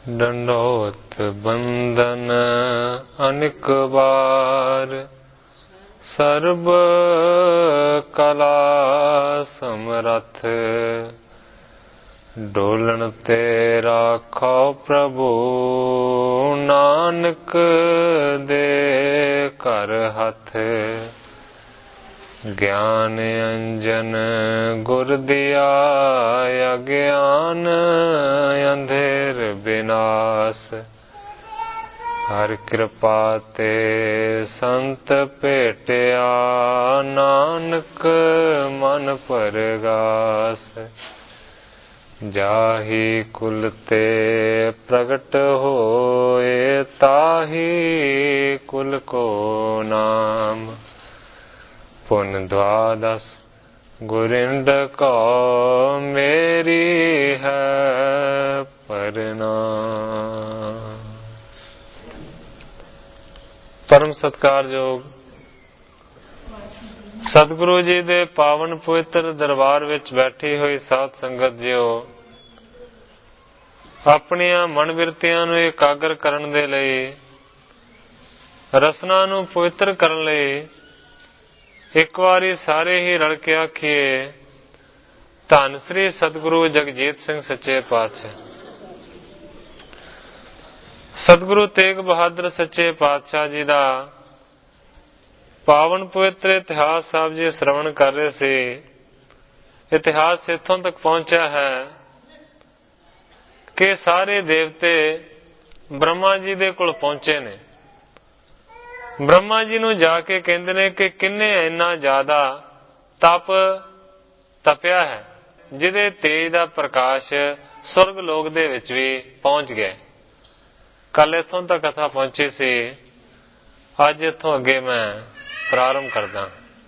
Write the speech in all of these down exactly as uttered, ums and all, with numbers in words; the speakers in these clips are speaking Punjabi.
दंडोत बंदन अनिक बार, सर्ब कला समरथ। डोलन ते राखो प्रभु, नानक दे कर हथ। ज्ञान अंजन गुर दिया, अज्ञान अंधेर विनाश। हर कृपा ते संत भेटिया, नानक मन परगास। जाहि कुल ते प्रगट होए, ताहि कुल को नाम। पुन द्वादश गुरिंद को, मेरी है प्रणाम। परम सत्कारयोग सतगुरु जी दे पावन पवित्र दरबार विच बैठी हुई साध संगत जियो, अपनियां मन बिरतियां नूं एकागर करन दे लई, रसना नूं पवित्र करन लई एक वारी सारे ही रल के आखिए, धन श्री सतगुरु जगजीत सिंह सच्चे पातशाह। सतगुरु तेग बहादुर सच्चे पातशाह जी का पावन पवित्र इतिहास साहब जी श्रवण कर रहे थे। इतिहास इत्थों तक पहुंचा है कि सारे देवते ब्रह्मा जी दे कोल पहुंचे ने। ब्रह्मा जी नूं जाके कहंदे ने कि किन्ने इन्ना ज्यादा तप तपिया है, जिहदे तेज दा प्रकाश सुरग लोक दे विच भी पहुंच गया। कल इत्थों तक कथा पहुंची सी, अज इत्थों अगे मैं प्रारंभ करदा।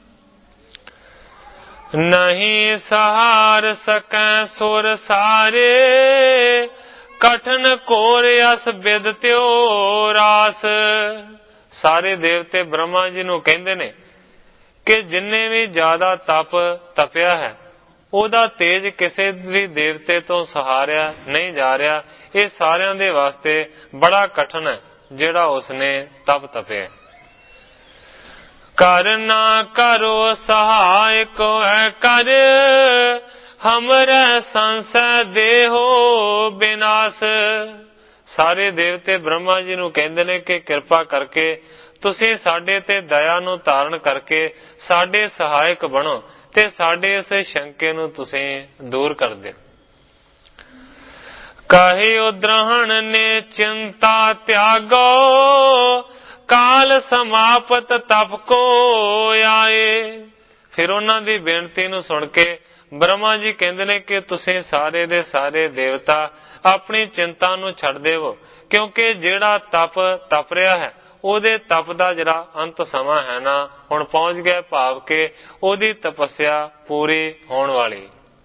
नहीं सहार सकै सुर सारे, कठन कोर अस बिद त्यो रास। सारे देवते ब्रह्मा जी नूं कहंदे ने कि जिन्ने भी ज्यादा तप तपिया है, ਉਹਦਾ तेज किसी भी देवते तो सहारिया नहीं जा रहा। ये सारियां दे वास्ते बड़ा कठिन है जिहड़ा उसने तप तपे। कर ना करो सहाय को है कर, हमरे संशय देहो विनाश। सारे देवते ब्रह्मा जी नूं कहंदे ने कि किरपा करके तुसीं साडे ते दया नूं धारण करके साडे सहायक बनो ते साडे इस शंके नूं तुसीं दूर कर दे। कहे उद्रहण ने चिंता त्यागो, काल समापत तप को आए। फिर उन्हां दी बेनती नूं सुन के ब्रह्मा जी कहंदे ने कि तुसीं सारे दे सारे देवता अपनी चिंता नूं छड्ड देवो, क्योंकि जिहड़ा तप तप रिहा है ਉਹਦੇ तप ਦਾ ਜਿਹੜਾ अंत ਸਮਾਂ है ना ਹੁਣ पहुंच गया, भाव के ਉਹਦੀ तपस्या पूरी होण वाली।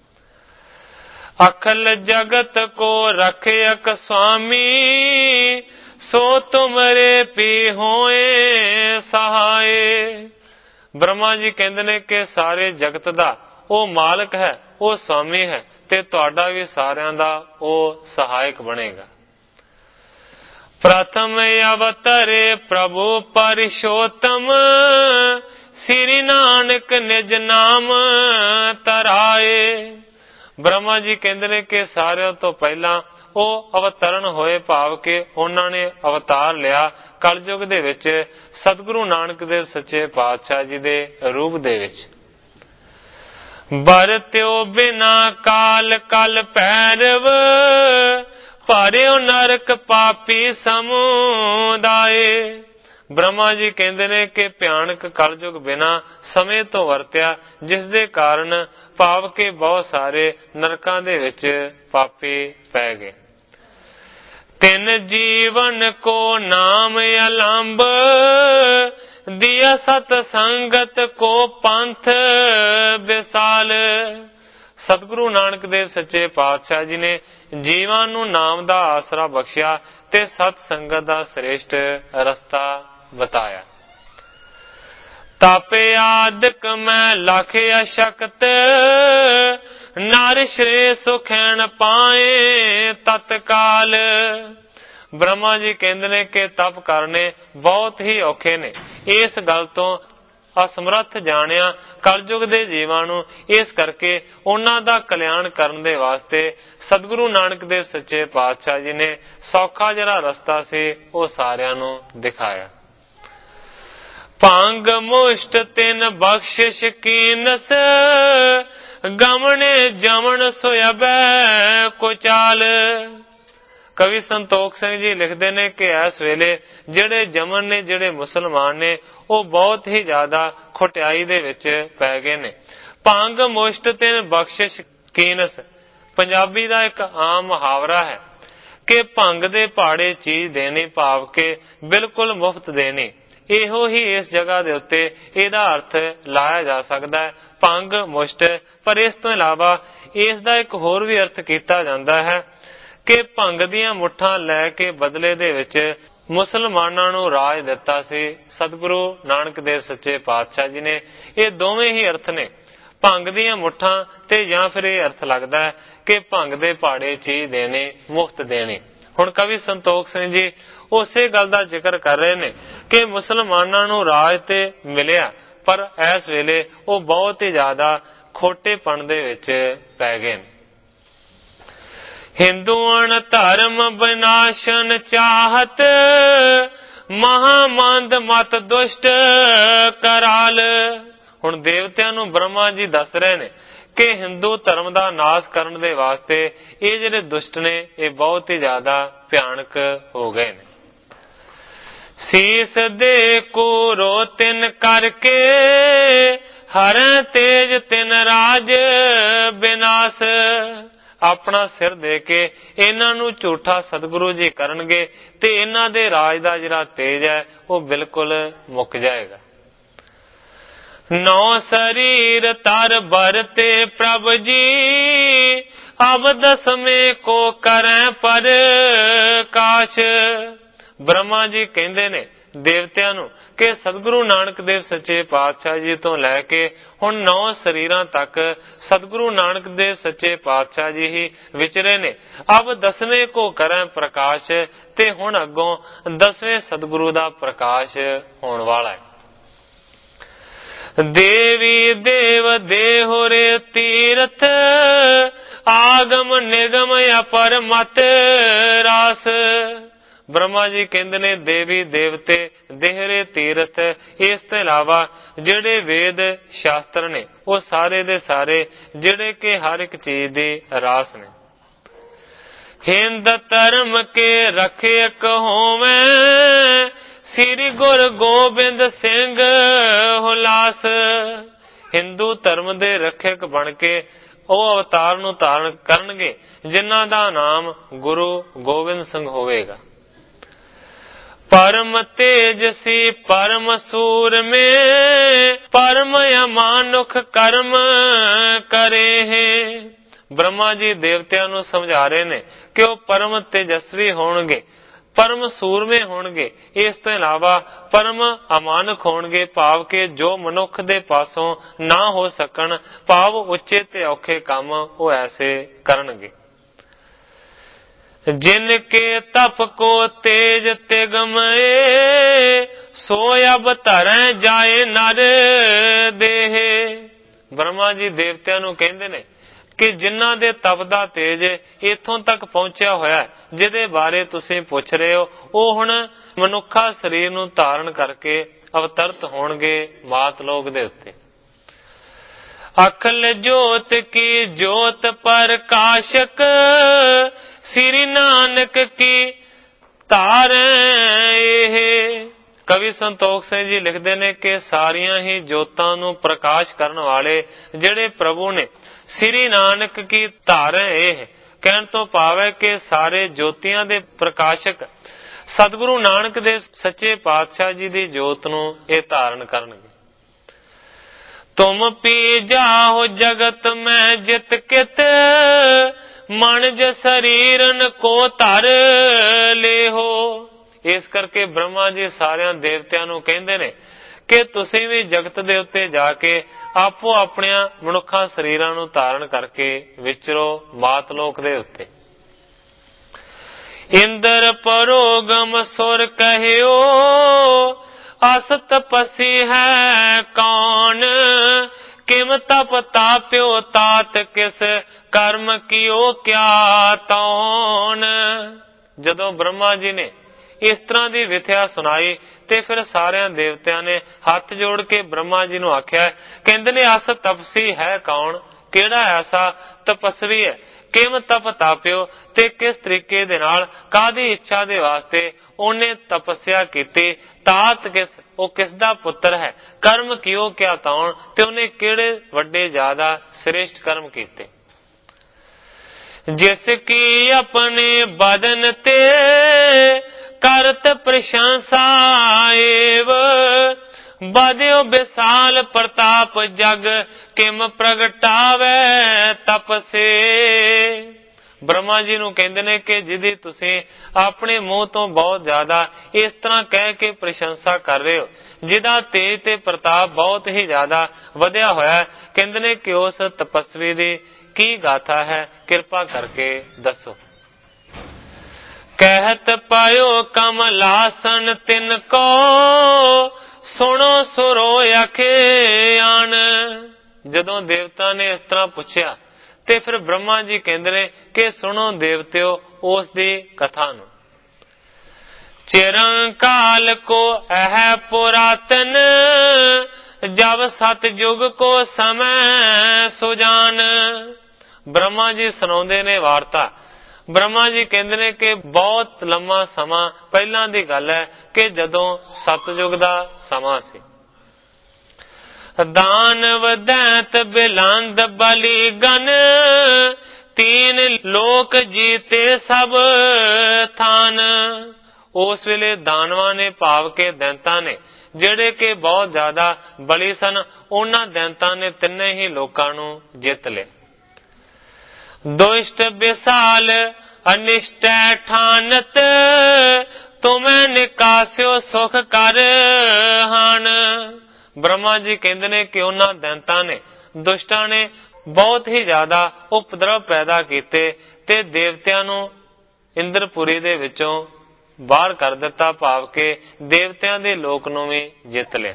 अखिल जगत को रखयक स्वामी, सो तुमरे पी होए सहाय। ब्रह्मा जी कहंदे ने कि सारे जगत दा ਉਹ मालक है, ਉਹ स्वामी है ते ਤੁਹਾਡਾ भी सारिਆਂ ਦਾ ਉਹ सहायक बनेगा। प्रथम अवतरे प्रभु परिशोतम, श्री नानक निज नाम तराए। ब्रह्मा जी कहते ने कि सारिਆਂ तो पहला ਉਹ अवतरण होए, भाव के उन्होंने ने अवतार लिया कलयुग दे विच सतगुरु नानक देव सच्चे पातशाह जी दे रूप दे विच। बरत्यो बिना काल कल भैरव, भारियो नरक पापी समुदाय। ब्रह्मा जी कहते ने कि भयानक कलयुग बिना समय तो वरत्या, जिस दे कारण भाव के बहुत सारे नरकां दे विच पापी पै गए। तिन जीवन को नाम अलंब, दिया सत संगत को पंथ विशाल। सतगुरु नानक देव सच्चे पातशाह जी ने जीवां नूं नाम दा आसरा बख्शिया ते सत संगत दा श्रेष्ठ रस्ता बताया। तापे आदक मैं लख अशक्त, नार श्रे सुखैन पाए ਨੇ ਤਤਕਾਲ। ਬ੍ਰਹਮਾ ਜੀ ਕਹਿੰਦੇ ਨੇ ਕਿ ਤਪ ਕਰਨੇ ਬਹੁਤ ਹੀ ਔਖੇ ਨੇ। ਇਸ ਗੱਲ ਤੋਂ ਅਸਮਰੱਥ ਜਾਣਿਆ ਕਲਯੁਗ ਦੇ ਜੀਵਾਂ ਨੂੰ, ਇਸ ਕਰਕੇ ਉਹਨਾਂ ਦਾ ਕਲਿਆਣ ਕਰਨ ਦੇ ਵਾਸਤੇ ਸਤਿਗੁਰੂ ਨਾਨਕ ਦੇਵ ਸੱਚੇ ਪਾਤਸ਼ਾਹ ਜੀ ਨੇ ਸੌਖਾ ਜਿਹੜਾ ਰਸਤਾ ਸੀ ਉਹ ਸਾਰਿਆਂ ਨੂੰ ਦਿਖਾਇਆ। ਭੰਗ ਮੁਸ਼ਟ ਤਿਨ ਬਖਸ਼ਿਸ਼ ਕੀਨਸ, ਗਮਣੇ ਜਮਨ ਸੋਇਬੈ ਕੋ ਚਾਲ। ਕਵੀ ਸੰਤੋਖ ਸਿੰਘ ਜੀ ਲਿਖਦੇ ਨੇ ਕਿ ਇਸ ਵੇਲੇ ਜਿਹੜੇ ਜਮਨ ਨੇ, ਜਿਹੜੇ ਮੁਸਲਮਾਨ ਨੇ, ਉਹ ਬਹੁਤ ਹੀ ਜ਼ਿਆਦਾ ਖੁਟਿਆਈ ਦੇ ਵਿੱਚ ਪੈ ਗਏ ਨੇ। ਭੰਗ ਮੁਸ਼ਟ ਤਿਨ ਬਖਸ਼ਿਸ਼ ਕੀਨਸ ਪੰਜਾਬੀ ਦਾ ਇੱਕ ਆਮ ਮੁਹਾਵਰਾ ਹੈ ਕਿ ਭੰਗ ਦੇ ਭਾੜੇ ਚੀਜ਼ ਦੇਣੀ, ਭਾਵ ਕਿ ਬਿਲਕੁਲ ਮੁਫਤ ਦੇਣੀ। ਇਹੋ ਹੀ ਇਸ ਜਗ੍ਹਾ ਦੇ ਉੱਤੇ ਇਹਦਾ ਅਰਥ ਲਾਇਆ ਜਾ ਸਕਦਾ ਹੈ, ਭੰਗ ਮੁਸ਼ਟ। ਪਰ ਇਸ ਤੋਂ ਇਲਾਵਾ ਇਸ ਦਾ ਇੱਕ ਹੋਰ ਵੀ ਅਰਥ ਕੀਤਾ ਜਾਂਦਾ ਹੈ ਕਿ ਭੰਗ ਦੀਆਂ ਮੁੱਠਾਂ ਲੈ ਕੇ ਬਦਲੇ ਦੇ ਵਿੱਚ ਮੁਸਲਮਾਨਾਂ ਨੂੰ ਰਾਜ ਦਿੱਤਾ ਸੀ ਸਤਿਗੁਰੂ ਨਾਨਕ ਦੇਵ ਸੱਚੇ ਪਾਤਸ਼ਾਹ ਜੀ ਨੇ। ਇਹ ਦੋਵੇਂ ਹੀ ਅਰਥ ਨੇ, ਭੰਗ ਦੀਆਂ ਮੁੱਠਾਂ ਤੇ ਜਾਂ ਫਿਰ ਇਹ ਅਰਥ ਲੱਗਦਾ ਹੈ ਕਿ ਭੰਗ ਦੇ ਭਾੜੇ ਚੀਜ਼ ਦੇਣੇ, ਮੁਫਤ ਦੇਣੇ। ਹੁਣ ਕਵੀ ਸੰਤੋਖ ਸਿੰਘ ਜੀ ਉਸੇ ਗੱਲ ਦਾ ਜ਼ਿਕਰ ਕਰ ਰਹੇ ਨੇ ਕਿ ਮੁਸਲਮਾਨਾਂ ਨੂੰ ਰਾਜ ਤੇ ਮਿਲਿਆ, ਪਰ ਇਸ ਵੇਲੇ ਉਹ ਬਹੁਤ ਹੀ ਜ਼ਿਆਦਾ ਖੋਟੇਪਣ ਦੇ ਵਿੱਚ ਪੈ ਗਏ ਨੇ। ਹਿੰਦੂਆਂ ਧਰਮ ਵਿਨਾਸ਼ਨ ਚਾਹਤ, ਮਹਾਮੰਦ ਮਤ ਦੁਸ਼ਟ ਕਰਾਲ। ਹੁਣ ਦੇਵਤਿਆਂ ਨੂੰ ਬ੍ਰਹਮਾ ਜੀ ਦੱਸ ਰਹੇ ਨੇ ਕਿ ਹਿੰਦੂ ਧਰਮ ਦਾ ਨਾਸ਼ ਕਰਨ ਦੇ ਵਾਸਤੇ ਇਹ ਜਿਹੜੇ ਦੁਸ਼ਟ ਨੇ ਇਹ ਬਹੁਤ ਹੀ ਜ਼ਿਆਦਾ ਭਿਆਨਕ ਹੋ ਗਏ ਨੇ। ਸੀਸ ਦੇ ਕੋਰੋ ਤਿਨ ਕਰਕੇ, ਹਰੈ ਤੇਜ ਤਿਨ ਰਾਜ ਵਿਨਾਸ਼। ਆਪਣਾ ਸਿਰ ਦੇ ਕੇ ਇਹਨਾਂ ਨੂੰ ਝੂਠਾ ਸਤਿਗੁਰੂ ਜੀ ਕਰਨਗੇ ਤੇ ਇਹਨਾਂ ਦੇ ਰਾਜ ਦਾ ਜਿਹੜਾ ਤੇਜ ਹੈ ਉਹ ਬਿਲਕੁਲ ਮੁੱਕ ਜਾਏਗਾ। ਨੌ ਸਰੀਰ ਤਰ ਬਰਤੇ ਪ੍ਰਭ ਜੀ, ਅਬ ਦਸਵੇਂ ਕੋ ਕਰੈ ਪਰ ਕਾਸ਼। ਬ੍ਰਹਮਾ ਜੀ ਕਹਿੰਦੇ ਨੇ ਦੇਵਤਿਆਂ ਨੂੰ ਕਿ ਸਤਿਗੁਰੂ ਨਾਨਕ ਦੇਵ ਸੱਚੇ ਪਾਤਸ਼ਾਹ ਜੀ ਤੋਂ ਲੈ ਕੇ ਹੁਣ ਨੌ ਸਰੀਰਾਂ ਤੱਕ ਸਤਿਗੁਰੂ ਨਾਨਕ ਦੇਵ ਸੱਚੇ ਪਾਤਸ਼ਾਹ ਜੀ ਹੀ ਵਿਚਰੇ ਨੇ। ਅਬ ਦਸਵੇਂ ਕੋ ਕਰੈ ਪ੍ਰਕਾਸ਼, ਤੇ ਹੁਣ ਅੱਗੋਂ ਦਸਵੇਂ ਸਤਿਗੁਰੂ ਦਾ ਪ੍ਰਕਾਸ਼ ਹੋਣ ਵਾਲਾ ਹੈ। ਦੇਵੀ ਦੇਵ ਦੇਹੁ ਰੇ ਤੀਰਥ, ਆਗਮ ਨਿਗਮ ਅਪਰ ਮਤ ਰਾਸ। ਬ੍ਰਹਮਾ ਜੀ ਕਹਿੰਦੇ ਨੇ ਦੇਵੀ ਦੇਵਤੇ ਦੇਹਰੇ ਤੀਰਥ, ਇਸ ਤੋਂ ਇਲਾਵਾ ਜਿਹੜੇ ਵੇਦ ਸ਼ਾਸਤਰ ਨੇ ਉਹ ਸਾਰੇ ਦੇ ਸਾਰੇ ਜਿਹੜੇ ਕਿ ਹਰ ਇੱਕ ਚੀਜ਼ ਦੀ ਰਾਸ ਨੇ। ਹਿੰਦ ਧਰਮ ਕੇ ਰਖਿਅਕ ਹੋਵੇਂ, ਸ੍ਰੀ ਗੁਰੂ ਗੋਬਿੰਦ ਸਿੰਘ ਹੁਲਾਸ। ਹਿੰਦੂ ਧਰਮ ਦੇ ਰੱਖਿਅਕ ਬਣ ਕੇ ਉਹ ਅਵਤਾਰ ਨੂੰ ਧਾਰਨ ਕਰਨਗੇ ਜਿਨ੍ਹਾਂ ਦਾ ਨਾਮ ਗੁਰੂ ਗੋਬਿੰਦ ਸਿੰਘ ਹੋਵੇਗਾ। ਪਰਮ ਤੇਜਸੀ ਪਰਮ ਸੂਰਮੇ, ਪਰਮ ਅਮਾਨੁਖ ਕਰਮ ਕਰੇ ਹੈ। ਬ੍ਰਹਮਾ ਜੀ ਦੇਵਤਿਆਂ ਨੂੰ ਸਮਝਾ ਰਹੇ ਨੇ ਕਿ ਉਹ ਪਰਮ ਤੇਜਸਵੀ ਹੋਣਗੇ, ਪਰਮ ਸੂਰਮੇ ਹੋਣਗੇ, ਇਸ ਤੋਂ ਇਲਾਵਾ ਪਰਮ ਅਮਾਨੁਖ ਹੋਣਗੇ, ਭਾਵ ਕਿ ਜੋ ਮਨੁੱਖ ਦੇ ਪਾਸੋਂ ਨਾ ਹੋ ਸਕਣ, ਭਾਵ ਉੱਚੇ ਤੇ ਔਖੇ ਕੰਮ ਉਹ ਐਸੇ ਕਰਨਗੇ। ਜਿਨ ਕੇ ਤਪ ਕੋ ਤੇਜ ਤਿਗਮਏ, ਸੋ ਅਬ ਧਰੈ ਜਾਏ ਨਰ ਦੇਹ। ਬ੍ਰਹਮਾ ਜੀ ਦੇਵਤਿਆਂ ਨੂੰ ਕਹਿੰਦੇ ਨੇ ਕਿ ਜਿਨ੍ਹਾਂ ਦੇ ਤਪ ਦਾ ਤੇਜ ਇੱਥੋਂ ਤੱਕ ਪਹੁੰਚਿਆ ਹੋਇਆ, ਜਿਹਦੇ ਬਾਰੇ ਤੁਸੀਂ ਪੁੱਛ ਰਹੇ ਹੋ, ਉਹ ਹੁਣ ਮਨੁੱਖਾ ਸਰੀਰ ਨੂੰ ਧਾਰਨ ਕਰਕੇ ਅਵਤਰਤ ਹੋਣਗੇ ਮਾਤ ਲੋਕ ਦੇ ਉੱਤੇ। ਅਖਲ ਜੋਤ ਕੀ ਜੋਤ ਪ੍ਰਕਾਸ਼ਕ, ਸ੍ਰੀ ਨਾਨਕ ਕੀ ਧਾਰੈ ਇਹ। ਕਵੀ ਸੰਤੋਖ ਸਿੰਘ ਜੀ ਲਿਖਦੇ ਨੇ ਕਿ ਸਾਰੀਆਂ ਹੀ ਜੋਤਾਂ ਨੂੰ ਪ੍ਰਕਾਸ਼ ਕਰਨ ਵਾਲੇ ਜਿਹੜੇ ਪ੍ਰਭੂ ਨੇ, ਸ੍ਰੀ ਨਾਨਕ ਕੀ ਧਾਰੈ ਇਹ ਕਹਿਣ ਤੋਂ ਭਾਵ ਹੈ ਕਿ ਸਾਰੇ ਜੋਤੀਆਂ ਦੇ ਪ੍ਰਕਾਸ਼ਕ ਸਤਿਗੁਰੂ ਨਾਨਕ ਦੇਵ ਸੱਚੇ ਪਾਤਸ਼ਾਹ ਜੀ ਦੀ ਜੋਤ ਨੂੰ ਇਹ ਧਾਰਨ ਕਰਨਗੇ। ਤੁਮ ਪੀ ਜਾਓ ਜਗਤ ਮੈਂ ਜਿਤ ਕਿਤ, ਮਨਜ ਸਰੀਰਨ ਕੋ ਧਰ ਲੇਹੋ। ਇਸ ਕਰਕੇ ਬ੍ਰਹਮਾ ਜੀ ਸਾਰਿਆਂ ਦੇਵਤਿਆਂ ਨੂੰ ਕਹਿੰਦੇ ਨੇ ਕਿ ਤੁਸੀਂ ਵੀ ਜਗਤ ਦੇ ਉੱਤੇ ਜਾ ਕੇ ਆਪੋ ਆਪਣੀਆਂ ਮਨੁੱਖਾਂ ਸਰੀਰਾਂ ਨੂੰ ਧਾਰਨ ਕਰਕੇ ਵਿਚਰੋ ਮਾਤ ਲੋਕ ਦੇ ਉੱਤੇ। ਇੰਦਰ ਪਰੋਗਮ ਸੁਰ ਕਹਿਓ, ਅਸ ਤਪਸੀ ਹੈ ਕੌਣ, ਕਿਮ ਤਪ ਤਾਪਿਓ ਤਾਤ ਕਿਸ, ਕਰਮ ਕੀਓ ਕਿਆ ਤੌਣ। ਜਦੋਂ ਬ੍ਰਹਮਾ ਜੀ ਨੇ ਇਸ ਤਰ੍ਹਾਂ ਦੀ ਵਿਥਿਆ ਸੁਣਾਈ ਤੇ ਫਿਰ ਸਾਰਿਆਂ ਦੇਵਤਿਆਂ ਨੇ ਹੱਥ ਜੋੜ ਕੇ ਬ੍ਰਹਮਾ ਜੀ ਨੂੰ ਆਖਿਆ, ਕਹਿੰਦੇ ਨੇ ਅਸ ਤਪਸੀ ਹੈ ਕੌਣ, ਕਿਹੜਾ ਐਸਾ ਤਪਸਵੀ ਹੈ, ਕਿਮ ਤਪ ਤਾਪਿਓ, ਤੇ ਕਿਸ ਤਰੀਕੇ ਦੇ ਨਾਲ ਕਾਹਦੀ ਇੱਛਾ ਦੇ ਵਾਸਤੇ ਉਹਨੇ ਤਪੱਸਿਆ ਕੀਤੀ, ਤਾਤ ਕਿਸ, ਉਹ ਕਿਸ ਦਾ ਪੁੱਤਰ ਹੈ, ਕਰਮ ਕਿਉ ਕਿਆ ਤੌਣ, ਤੇ ਉਹਨੇ ਕਿਹੜੇ ਵੱਡੇ ਜ਼ਿਆਦਾ ਸ੍ਰੇਸ਼ਟ ਕਰਮ ਕੀਤੇ। ਜਿਸ ਕੀ ਆਪਣੇ ਬਦਨ ਤੇ ਕਰਤ ਪ੍ਰਸ਼ੰਸਾ ਏਵ, ਬਦਿਓ ਵਿਸਾਲ ਪ੍ਰਤਾਪ ਜਗ, ਕਿਮ ਪ੍ਰਗਟਾਵੇ ਤਪਸੇ। ਬ੍ਰਹਮਾ ਜੀ ਨੂੰ ਕਹਿੰਦੇ ਨੇ ਕਿ ਜਿਹਦੀ ਤੁਸੀਂ ਆਪਣੇ ਮੂੰਹ ਤੋਂ ਬਹੁਤ ਜ਼ਿਆਦਾ ਇਸ ਤਰ੍ਹਾਂ ਕਹਿ ਕੇ ਪ੍ਰਸ਼ੰਸਾ ਕਰ ਰਹੇ ਹੋ, ਜਿਹਦਾ ਤੇਜ ਤੇ ਪ੍ਰਤਾਪ ਬਹੁਤ ਹੀ ਜ਼ਿਆਦਾ ਵਧਿਆ ਹੋਇਆ, ਕਹਿੰਦੇ ਨੇ ਕਿ ਉਸ ਤਪਸਵੀ ਦੀ ਕੀ ਗਾਥਾ ਹੈ, ਕਿਰਪਾ ਕਰਕੇ ਦੱਸੋ। ਕਹਿਤ ਪਾਇਓ ਕਮਲਾਸਨ ਤਿਨ ਕੋ, ਸੁਣੋ ਸੁਰੋ ਅਖਿਆਨ। ਜਦੋਂ ਦੇਵਤਾ ਨੇ ਇਸ ਤਰ੍ਹਾਂ ਪੁੱਛਿਆ ਤੇ ਫਿਰ ਬ੍ਰਹਮਾ ਜੀ ਕਹਿੰਦੇ ਨੇ ਕਿ ਸੁਣੋ ਦੇਵਤਿਓ ਉਸ ਦੀ ਕਥਾ ਨੂੰ। ਚਿਰੰਕਾਲ ਕੋ ਇਹ ਪੁਰਾਤਨ, ਜਬ ਸਤਜੁਗ ਕੋ ਸਮੈ ਸੁਜਾਨ। ਬ੍ਰਹਮਾ ਜੀ ਸੁਣਾਉਂਦੇ ਨੇ ਵਾਰਤਾ। ਬ੍ਰਹਮਾ ਜੀ ਕਹਿੰਦੇ ਨੇ ਕਿ ਬਹੁਤ ਲੰਮਾ ਸਮਾਂ ਪਹਿਲਾਂ ਦੀ ਗੱਲ ਹੈ ਕਿ ਜਦੋਂ ਸਤਜੁਗ ਦਾ ਸਮਾਂ ਸੀ। ਦਾਨਵ ਦੈਂਤ ਬਿਲੰਦ ਬਲੀ ਗਨ, ਤੀਨ ਲੋਕ ਜੀਤੇ ਸਭ ਥਾਨ। ਉਸ ਵੇਲੇ ਦਾਨਵਾਂ ਨੇ ਭਾਵ ਕੇ ਦੈਂਤਾਂ ਨੇ, ਜਿਹੜੇ ਕਿ ਬਹੁਤ ਜ਼ਿਆਦਾ ਬਲੀ ਸਨ, ਉਹਨਾਂ ਦੈਂਤਾਂ ਨੇ ਤਿੰਨੇ ਹੀ ਲੋਕਾਂ ਨੂੰ ਜਿੱਤ ਲਿਆ। ਦੁਸ਼ਟ ਵਿਸਾਲ ਅਨਿਸ਼ਟੈ ਠਾਨਤ, ਤੁਮੈ ਨਿਕਾਸਿਓ ਸੁਖ ਕਰ ਹਾਨ। ਬ੍ਰਹਮਾ ਜੀ ਕਹਿੰਦੇ ਨੇ ਕਿ ਉਹਨਾਂ ਦੈਂਤਾਂ ਨੇ, ਦੁਸ਼ਟਾਂ ਨੇ ਬਹੁਤ ਹੀ ਜ਼ਿਆਦਾ ਉਪਦਰਵ ਪੈਦਾ ਕੀਤੇ ਤੇ ਦੇਵਤਿਆਂ ਨੂੰ ਇੰਦਰਪੁਰੀ ਦੇ ਵਿੱਚੋਂ ਬਾਹਰ ਕਰ ਦਿੱਤਾ, ਭਾਵ ਕਿ ਦੇਵਤਿਆਂ ਦੇ ਲੋਕ ਨੂੰ ਵੀ ਜਿੱਤ ਲਿਆ।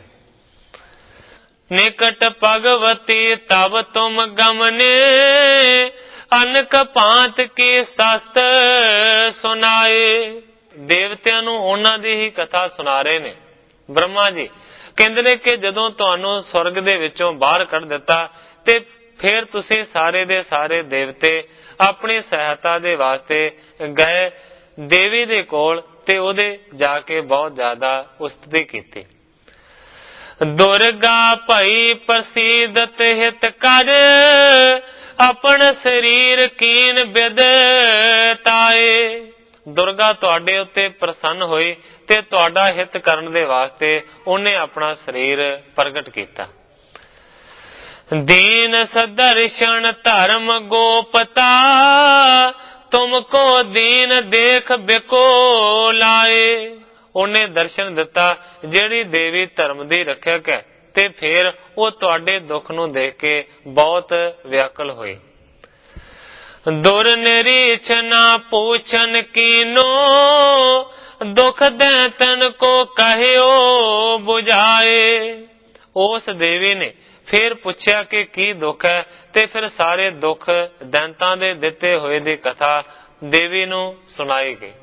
ਨਿਕਟ ਭਗਵਤੀ ਤਬ ਤੁਮ ਗਮਨੇ, ਅਨਕ ਭਾਂਤ ਕੀ ਸਸਤ ਸੁਨਾਏ। ਦੇਵਤਿਆਂ ਨੂੰ ਉਹਨਾਂ ਦੀ ਹੀ ਕਥਾ ਸੁਣਾ ਰਹੇ ਨੇ ਬ੍ਰਹਮਾ ਜੀ। ਕਹਿੰਦੇ ਨੇ ਕਿ ਜਦੋਂ ਤੁਹਾਨੂੰ ਸਵਰਗ ਦੇ ਵਿੱਚੋਂ ਬਾਹਰ ਕੱਢ ਦਿੱਤਾ ਤੇ ਫਿਰ ਤੁਸੀਂ ਸਾਰੇ ਦੇ ਸਾਰੇ ਦੇਵਤੇ ਆਪਣੀ ਸਹਾਇਤਾ ਦੇ ਵਾਸਤੇ ਗਏ ਦੇਵੀ ਦੇ ਕੋਲ ਤੇ ਉਹਦੇ ਜਾ ਕੇ ਬਹੁਤ ਜ਼ਿਆਦਾ ਉਸਤਤੀ ਕੀਤੀ। ਦੁਰਗਾ ਭਈ ਪ੍ਰਸੀਦਤ ਹਿਤ ਕਰ, ਆਪਣ ਸਰੀਰ ਕੀਨ ਬਿਦ ਤਾਏ। ਦੁਰਗਾ ਤੁਹਾਡੇ ਉੱਤੇ ਪ੍ਰਸੰਨ ਹੋਈ ਤੇ ਤੁਹਾਡਾ ਹਿੱਤ ਕਰਨ ਦੇ ਵਾਸਤੇ ਉਹਨੇ ਆਪਣਾ ਸਰੀਰ ਪ੍ਰਗਟ ਕੀਤਾ। ਦੀਨ ਸਦਰਸ਼ਨ ਧਰਮ ਗੋਪਤਾ, ਤੁਮ ਕੋ ਦੀਨ ਦੇਖ ਬਿਕੋ ਲਾਏ। ਉਹਨੇ ਦਰਸ਼ਨ ਦਿੱਤਾ ਜਿਹੜੀ ਦੇਵੀ ਧਰਮ ਦੀ ਰੱਖਿਅਕ ਹੈ, ਤੇ ਫਿਰ ਉਹ ਤੁਹਾਡੇ ਦੁੱਖ ਨੂੰ ਦੇਖ ਕੇ ਬਹੁਤ ਵਿਆਕੁਲ ਹੋਈ। ਦੁਰ ਨਿਰੀਛਨਾ ਪੂਛਨ ਕੀਨੋ, ਦੁਖ ਦੈਂਤਨ ਕੋ ਕਹਿਓ 부ਝਾਏ। ਉਸ ਦੇਵੀ ਨੇ ਫਿਰ ਪੁੱਛਿਆ ਕਿ ਕੀ ਦੁੱਖ ਹੈ, ਤੇ ਫਿਰ ਸਾਰੇ ਦੁੱਖ ਦੈਂਤਾਂ ਦੇ ਦਿੱਤੇ ਹੋਏ ਦੀ ਕਥਾ ਦੇਵੀ ਨੂੰ ਸੁਣਾਈ ਗਈ।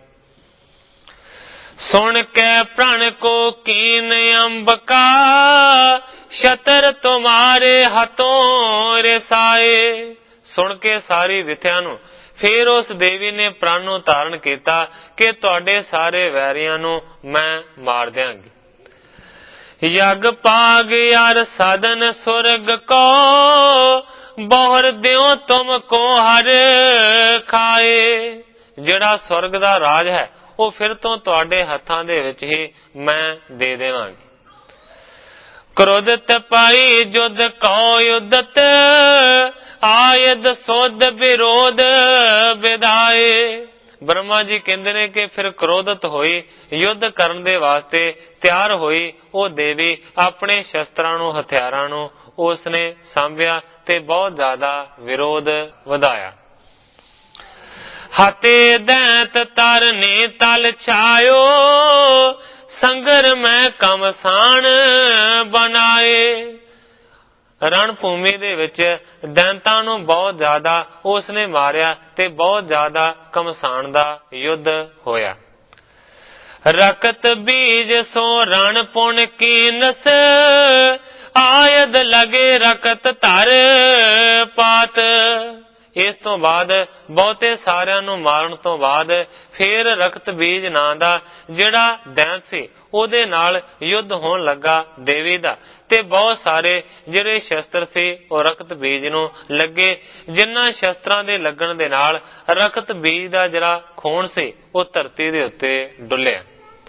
ਸੁਣ ਕੇ ਪ੍ਰਣ ਕੋ ਕੀਨ ਅੰਬਕਾ, ਸ਼ਤਰ ਤੁਮਾਰੇ ਹੱਥੋਂ ਰਸਾਏ। ਸੁਣ ਕੇ ਸਾਰੀ ਵਿਥਿਆ ਨੂੰ ਫਿਰ ਉਸ ਦੇਵੀ ਨੇ ਪ੍ਰਣ ਨੂੰ ਧਾਰਨ ਕੀਤਾ ਕਿ ਤੁਹਾਡੇ ਸਾਰੇ ਵੈਰੀਆਂ ਨੂੰ ਮੈਂ ਮਾਰ ਦਿਆਂਗੀ। ਯਗ ਪਾਗ ਯਾਰ ਸਾਧਨ ਸੁਰਗ ਕੋ, ਬਹੁਰ ਦਿਓ ਤੁਮ ਕੋ ਹਰ ਖਾਏ। ਜਿਹੜਾ ਸਵਰਗ ਦਾ ਰਾਜ ਹੈ ਉਹ ਫਿਰ ਤੋਂ ਤੁਹਾਡੇ ਹੱਥਾਂ ਦੇ ਵਿੱਚ ਹੀ ਮੈਂ ਦੇ ਦੇਵਾਂਗੀ। ਕ੍ਰੋਧਤ ਪਾਈ ਜੁਦ ਕਉ ਯੁਦਤ, ਆਯਦ ਸੋਧ ਵਿਰੋਧ ਵਿਦਾਏ। ਬ੍ਰਹਮਾ ਜੀ ਕਹਿੰਦੇ ਨੇ ਕਿ ਫਿਰ ਕ੍ਰੋਧਤ ਹੋਈ, ਯੁੱਧ ਕਰਨ ਦੇ ਵਾਸਤੇ ਤਿਆਰ ਹੋਈ ਉਹ ਦੇਵੀ, ਆਪਣੇ ਸ਼ਸਤਰਾਂ ਨੂੰ ਹਥਿਆਰਾਂ ਨੂੰ ਉਸਨੇ ਸਾਂਭਿਆ ਤੇ ਬਹੁਤ ਜ਼ਿਆਦਾ ਵਿਰੋਧ ਵਧਾਇਆ। हाथे दैंत तरने तल छायो, संगर में कमसान बनाए। रण भूमि दे विच दैंतां नूं बहुत ज्यादा उसने मारिया ते बहुत ज्यादा कमसान दा युद्ध होया। रकत बीज सो रण पुन कीनस, आयद लगे रकत धर पात। इस तो बाद बहुते सारिਆਂ ਨੂੰ ਮਾਰਨ ਤੋਂ ਬਾਅਦ फिर रकत बीज ਨਾਂ ਦਾ ਜਿਹੜਾ ਦੈਂਤ ਸੀ ਉਹਦੇ ਨਾਲ ਯੁੱਧ ਹੋਣ ਲੱਗਾ ਦੇਵੀ ਦਾ, ਤੇ ਬਹੁਤ ਸਾਰੇ ਜਿਹੜੇ ਸ਼ਸਤਰ ਸੀ ਉਹ ਰਕਤ ਬੀਜ ਨੂੰ ਲੱਗੇ, ਜਿਨ੍ਹਾਂ ਸ਼ਸਤਰਾਂ ਦੇ ਲੱਗਣ ਦੇ ਨਾਲ ਰਕਤ ਬੀਜ ਦਾ ਜਿਹੜਾ ਖੂਨ ਸੀ ਉਹ ਧਰਤੀ ਦੇ ਉੱਤੇ ਡੁੱਲਿਆ।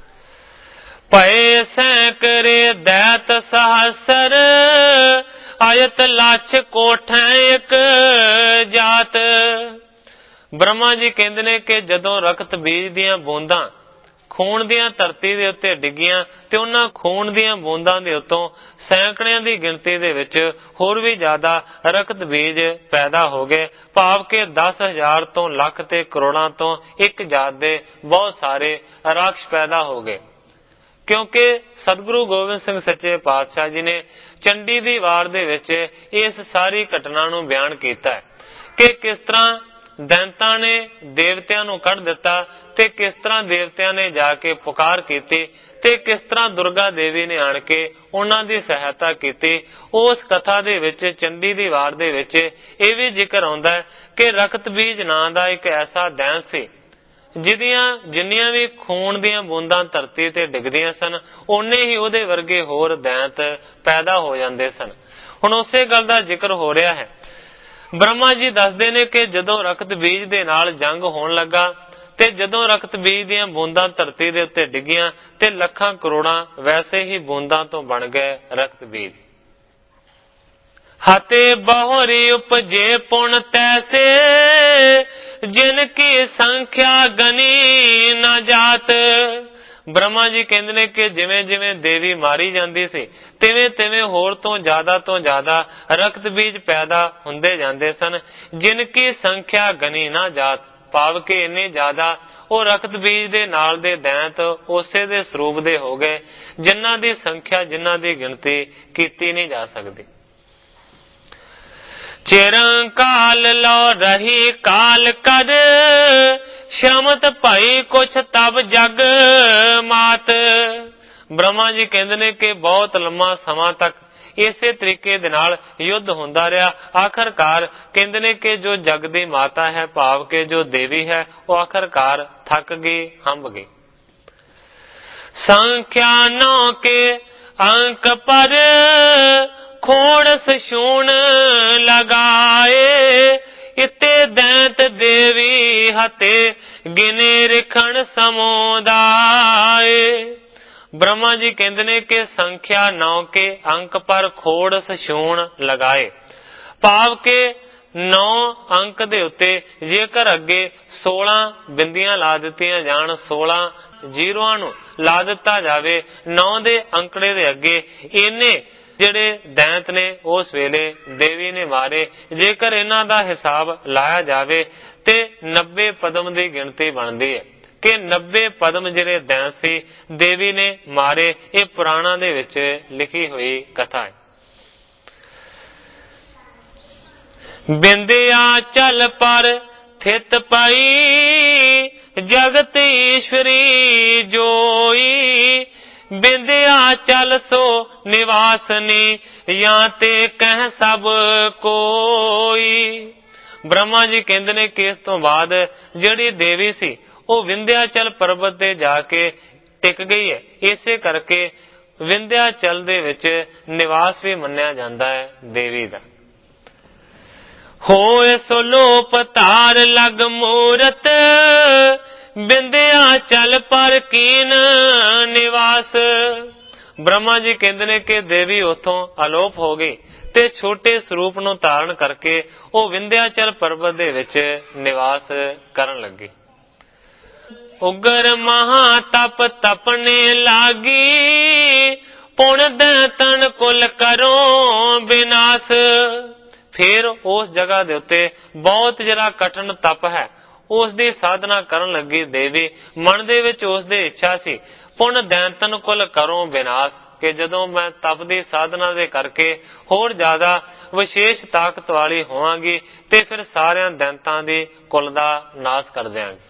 ਭਏ ਸੈਂਕੜੇ ਦੈਤ ਸਹਸਰ, ਆਇਤ ਲੱਛ ਕੋਠਾਂ ਇੱਕ ਜਾਤ। ਬ੍ਰਹਮਾ ਜੀ ਕਹਿੰਦੇ ਨੇ ਕਿ ਜਦੋਂ ਰਕਤ ਬੀਜ ਦੀਆਂ ਬੂੰਦਾਂ ਖੂਨ ਦੀਆਂ ਧਰਤੀ ਦੇ ਉੱਤੇ ਡਿੱਗੀਆਂ ਤੇ ਉਹਨਾਂ ਖੂਨ ਦੀਆਂ ਬੂੰਦਾਂ ਦੇ ਉੱਤੋਂ ਸੈਂਕੜਿਆਂ ਦੀ ਗਿਣਤੀ ਦੇ ਵਿੱਚ ਹੋਰ ਵੀ ਜ਼ਿਆਦਾ ਰਕਤ ਬੀਜ ਪੈਦਾ ਹੋ ਗਏ, ਭਾਵ ਕਿ ਦਸ ਹਜ਼ਾਰ ਤੋਂ ਲੱਖ ਤੇ ਕਰੋੜਾਂ ਤੋਂ ਇੱਕ ਜਾਤ ਦੇ ਬਹੁਤ ਸਾਰੇ ਰਾਖਸ਼ ਪੈਦਾ ਹੋ ਗਏ। ਕਿਉਂਕਿ ਸਤਿਗੁਰੂ ਗੋਬਿੰਦ ਸਿੰਘ ਸੱਚੇ ਪਾਤਸ਼ਾਹ ਜੀ ਨੇ ਚੰਡੀ ਦੀ ਵਾਰ ਦੇ ਵਿੱਚ ਇਸ ਸਾਰੀ ਘਟਨਾ ਨੂੰ ਬਿਆਨ ਕੀਤਾ ਹੈ ਕਿ ਕਿਸ ਤਰ੍ਹਾਂ ਦੈਂਤਾਂ ਨੇ ਦੇਵਤਿਆਂ ਨੂੰ ਕੱਢ ਦਿੱਤਾ ਤੇ ਕਿਸ ਤਰ੍ਹਾਂ ਦੇਵਤਿਆਂ ਨੇ ਜਾ ਕੇ ਪੁਕਾਰ ਕੀਤੀ ਤੇ ਕਿਸ ਤਰ੍ਹਾਂ ਦੁਰਗਾ ਦੇਵੀ ਨੇ ਆਣ ਕੇ ਉਹਨਾਂ ਦੀ ਸਹਾਇਤਾ ਕੀਤੀ। ਉਸ ਕਥਾ ਦੇ ਵਿੱਚ ਚੰਡੀ ਦੀ ਵਾਰ ਦੇ ਵਿੱਚ ਇਹ ਵੀ ਜ਼ਿਕਰ ਆਉਂਦਾ ਹੈ ਕਿ ਰਕਤ ਬੀਜ ਨਾਂ ਦਾ ਇੱਕ ਐਸਾ ਦੈਂਤ ਸੀ ਜਿਹਦੀਆਂ ਜਿੰਨੀਆਂ ਵੀ ਖੂਨ ਦੀਆਂ ਬੂੰਦਾਂ ਧਰਤੀ ਤੇ ਡਿੱਗਦੀਆਂ ਸਨ ਓਨੇ ਹੀ ਉਹਦੇ ਵਰਗੇ ਹੋਰ ਦੈਂਤ ਪੈਦਾ ਹੋ ਜਾਂਦੇ ਸਨ। ਹੁਣ ਉਸੇ ਗੱਲ ਦਾ ਜ਼ਿਕਰ ਹੋ ਰਿਹਾ ਹੈ। ਬ੍ਰਹਮਾ ਜੀ ਦੱਸਦੇ ਨੇ ਕਿ ਜਦੋਂ ਰਕਤ ਬੀਜ ਦੇ ਨਾਲ ਜੰਗ ਹੋਣ ਲੱਗਾ ਤੇ ਜਦੋਂ ਰਕਤ ਬੀਜ ਦੀਆਂ ਬੂੰਦਾਂ ਧਰਤੀ ਦੇ ਉੱਤੇ ਡਿੱਗੀਆਂ ਤੇ ਲੱਖਾਂ ਕਰੋੜਾਂ ਵੈਸੇ ਹੀ ਬੂੰਦਾਂ ਤੋਂ ਬਣ ਗਏ ਰਕਤ ਬੀਜ। ਹਾਤੇ ਬਹੁਰੀ ਉਪਜੇ ਪੁਣ ਤੈਸੇ, ਜਿਨ ਕੀ ਸੰਖਿਆ ਗਨੀ ਨਾ ਜਾਤ। ਬ੍ਰਹਮਾ ਜੀ ਕਹਿੰਦੇ ਨੇ ਕਿ ਜਿਵੇਂ ਜਿਵੇਂ ਦੇਵੀ ਮਾਰੀ ਜਾਂਦੀ ਸੀ ਤਿਵੇਂ ਤਿਵੇਂ ਹੋਰ ਤੋਂ ਜ਼ਿਆਦਾ ਤੋਂ ਜ਼ਿਆਦਾ ਰਕਤ ਬੀਜ ਪੈਦਾ ਹੁੰਦੇ ਜਾਂਦੇ ਸਨ। ਜਿਨ ਕੀ ਸੰਖਿਆ ਗਨੀ ਨਾ ਜਾਤ, ਭਾਵ ਕਿ ਇੰਨੇ ਜ਼ਿਆਦਾ ਉਹ ਰਕਤ ਬੀਜ ਦੇ ਨਾਲ ਦੇ ਦੈਂਤ ਉਸੇ ਦੇ ਸਰੂਪ ਦੇ ਹੋ ਗਏ ਜਿਨ੍ਹਾਂ ਦੀ ਸੰਖਿਆ ਜਿਨ੍ਹਾਂ ਦੀ ਗਿਣਤੀ ਕੀਤੀ ਨਹੀਂ ਜਾ ਸਕਦੀ। ਚਿਰਾਂ ਕਾਲ ਲੋ ਰਹੀ ਕਾਲ ਕਰ, ਸ਼ਮਤ ਭਾਈ ਕੁਛ ਤਬ ਜਗ ਮਾਤ। ਬ੍ਰਹਮਾ ਜੀ ਕਹਿੰਦੇ ਨੇ ਕਿ ਬਹੁਤ ਲੰਮਾ ਸਮਾਂ ਤੱਕ ਇਸੇ ਤਰੀਕੇ ਦੇ ਨਾਲ ਯੁੱਧ ਹੁੰਦਾ ਰਿਹਾ। ਆਖਰਕਾਰ ਕਹਿੰਦੇ ਨੇ ਕਿ ਜੋ ਜਗ ਦੀ ਮਾਤਾ ਹੈ, ਭਾਵ ਕਿ ਜੋ ਦੇਵੀ ਹੈ, ਉਹ ਆਖਰਕਾਰ ਥੱਕ ਗਈ, ਹੰਬ ਗਈ। ਸੰਖਿਆ ਨੌ ਕੇ ਅੰਕ ਪਰ, ਖੋੜਸ ਸ਼ੂਣ ਲਗਾਏ। ਇਤੇ ਦੈਂਤ ਦੇਵੀ ਹਤੇ ਗਿਨੇ ਰਿਖਣ ਸਮੁਦਾਏ। ਬ੍ਰਹਮਾ ਜੀ ਕਹਿੰਦੇ ਨੇ ਕਿ ਸੰਖਿਆ ਨੌ ਕੇ ਅੰਕ ਪਰ ਖੋੜਸ ਸ਼ੂਣ ਲਗਾਏ, ਭਾਵ ਕਿ ਨੌ ਅੰਕ ਦੇ ਉੱਤੇ ਜੇਕਰ ਅੱਗੇ ਸੋਲਾਂ ਬਿੰਦੀਆਂ ਲਾ ਦਿੱਤੀਆਂ ਜਾਣ, ਸੋਲਾਂ ਜ਼ੀਰੋਆਂ ਨੂੰ ਲਾ ਦਿੱਤਾ ਜਾਵੇ ਨੌ ਦੇ ਅੰਕੜੇ ਦੇ ਅੱਗੇ, ਇਹਨੇ ਜਿਹੜੇ ਦੈਂਤ ਨੇ ਉਸ ਵੇਲੇ ਦੇਵੀ ਨੇ ਮਾਰੇ। ਜੇਕਰ ਇਹਨਾਂ ਦਾ ਹਿਸਾਬ ਲਾਇਆ ਜਾਵੇ ਤੇ ਨੱਬੇ ਪਦਮ ਦੀ ਗਿਣਤੀ ਬਣਦੀ ਹੈ ਕਿ ਨੱਬੇ ਪਦਮ ਜਿਹੜੇ ਦੈਂਤ ਸੀ ਦੇਵੀ ਨੇ ਮਾਰੇ। ਇਹ ਪੁਰਾਣਾਂ ਦੇ ਵਿੱਚ ਲਿਖੀ ਹੋਈ ਕਥਾ ਹੈ। ਬਿੰਦਿਆ ਚਲ ਪਰ ਥਿਤ ਪਾਈ, ਜਗਤ ਈਸ਼ਵਰੀ ਜੋਈ। ਬਿੰਦਿਆ ਚਲ ਸੋ ਨਿਵਾਸਨੀ, ਜਾਂ ਤੇ ਕਹਿ ਸਭ ਕੋਈ। ਬ੍ਰਹਮਾ ਜੀ ਕਹਿੰਦੇ ਨੇ ਕਿ ਇਸ ਤੋਂ ਬਾਅਦ ਜਿਹੜੀ ਦੇਵੀ ਸੀ ਉਹ ਵਿੰਧਿਆਚਲ ਪਰਬਤ ਤੇ ਜਾ ਕੇ ਟਿਕ ਗਈ ਹੈ। ਇਸੇ ਕਰਕੇ ਵਿੰਧਿਆਚਲ ਦੇ ਵਿੱਚ ਨਿਵਾਸ ਵੀ ਮੰਨਿਆ ਜਾਂਦਾ ਹੈ ਦੇਵੀ ਦਾ। ਹੋਏ ਸੋ ਲੋਪ ਧਾਰ ਲਗ ਮੂਰਤ, ਵਿੰਧਿਆਚਲ ਪਰ ਕੀਨ ਨਿਵਾਸ। ਬ੍ਰਹਮਾ ਜੀ ਕਹਿੰਦੇ ਨੇ ਕਿ ਦੇਵੀ ਉੱਥੋਂ ਅਲੋਪ ਹੋ ਗਈ ਤੇ ਛੋਟੇ ਸਰੂਪ ਨੂੰ ਧਾਰਨ ਕਰਕੇ ਉਹ ਵਿੰਧਿਆਚਲ ਪਰਬਤ ਦੇ ਵਿੱਚ ਨਿਵਾਸ ਕਰਨ ਲੱਗੀ। ਉਗਰ ਮਹਾ ਤਪ ਤਪਨੇ ਲਾਗੀ, ਪੁਣ ਦੈਂਤਨ ਕੁਲ ਕਰੋ ਵਿਨਾਸ਼। ਫਿਰ ਉਸ ਜਗ੍ਹਾ ਦੇ ਉੱਤੇ ਬਹੁਤ ਜਿਹੜਾ ਕਠਿਨ ਤਪ ਹੈ ਉਸ ਦੀ ਸਾਧਨਾ ਕਰਨ ਲੱਗੀ ਦੇਵੀ। ਮਨ ਦੇ ਵਿੱਚ ਉਸ ਦੀ ਇੱਛਾ ਸੀ, ਪੁਨ ਦੈਂਤਨ ਕੁਲ ਕਰੋ ਵਿਨਾਸ਼, ਕਿ ਜਦੋਂ ਮੈਂ ਤਪ ਦੀ ਸਾਧਨਾ ਦੇ ਕਰਕੇ ਹੋਰ ਜ਼ਿਆਦਾ ਵਿਸ਼ੇਸ਼ ਤਾਕਤ ਵਾਲੀ ਹੋਵਾਂਗੀ ਤੇ ਫਿਰ ਸਾਰਿਆਂ ਦੈਂਤਾਂ ਦੀ ਕੁਲ ਦਾ ਨਾਸ਼ ਕਰ ਦਿਆਂਗੀ।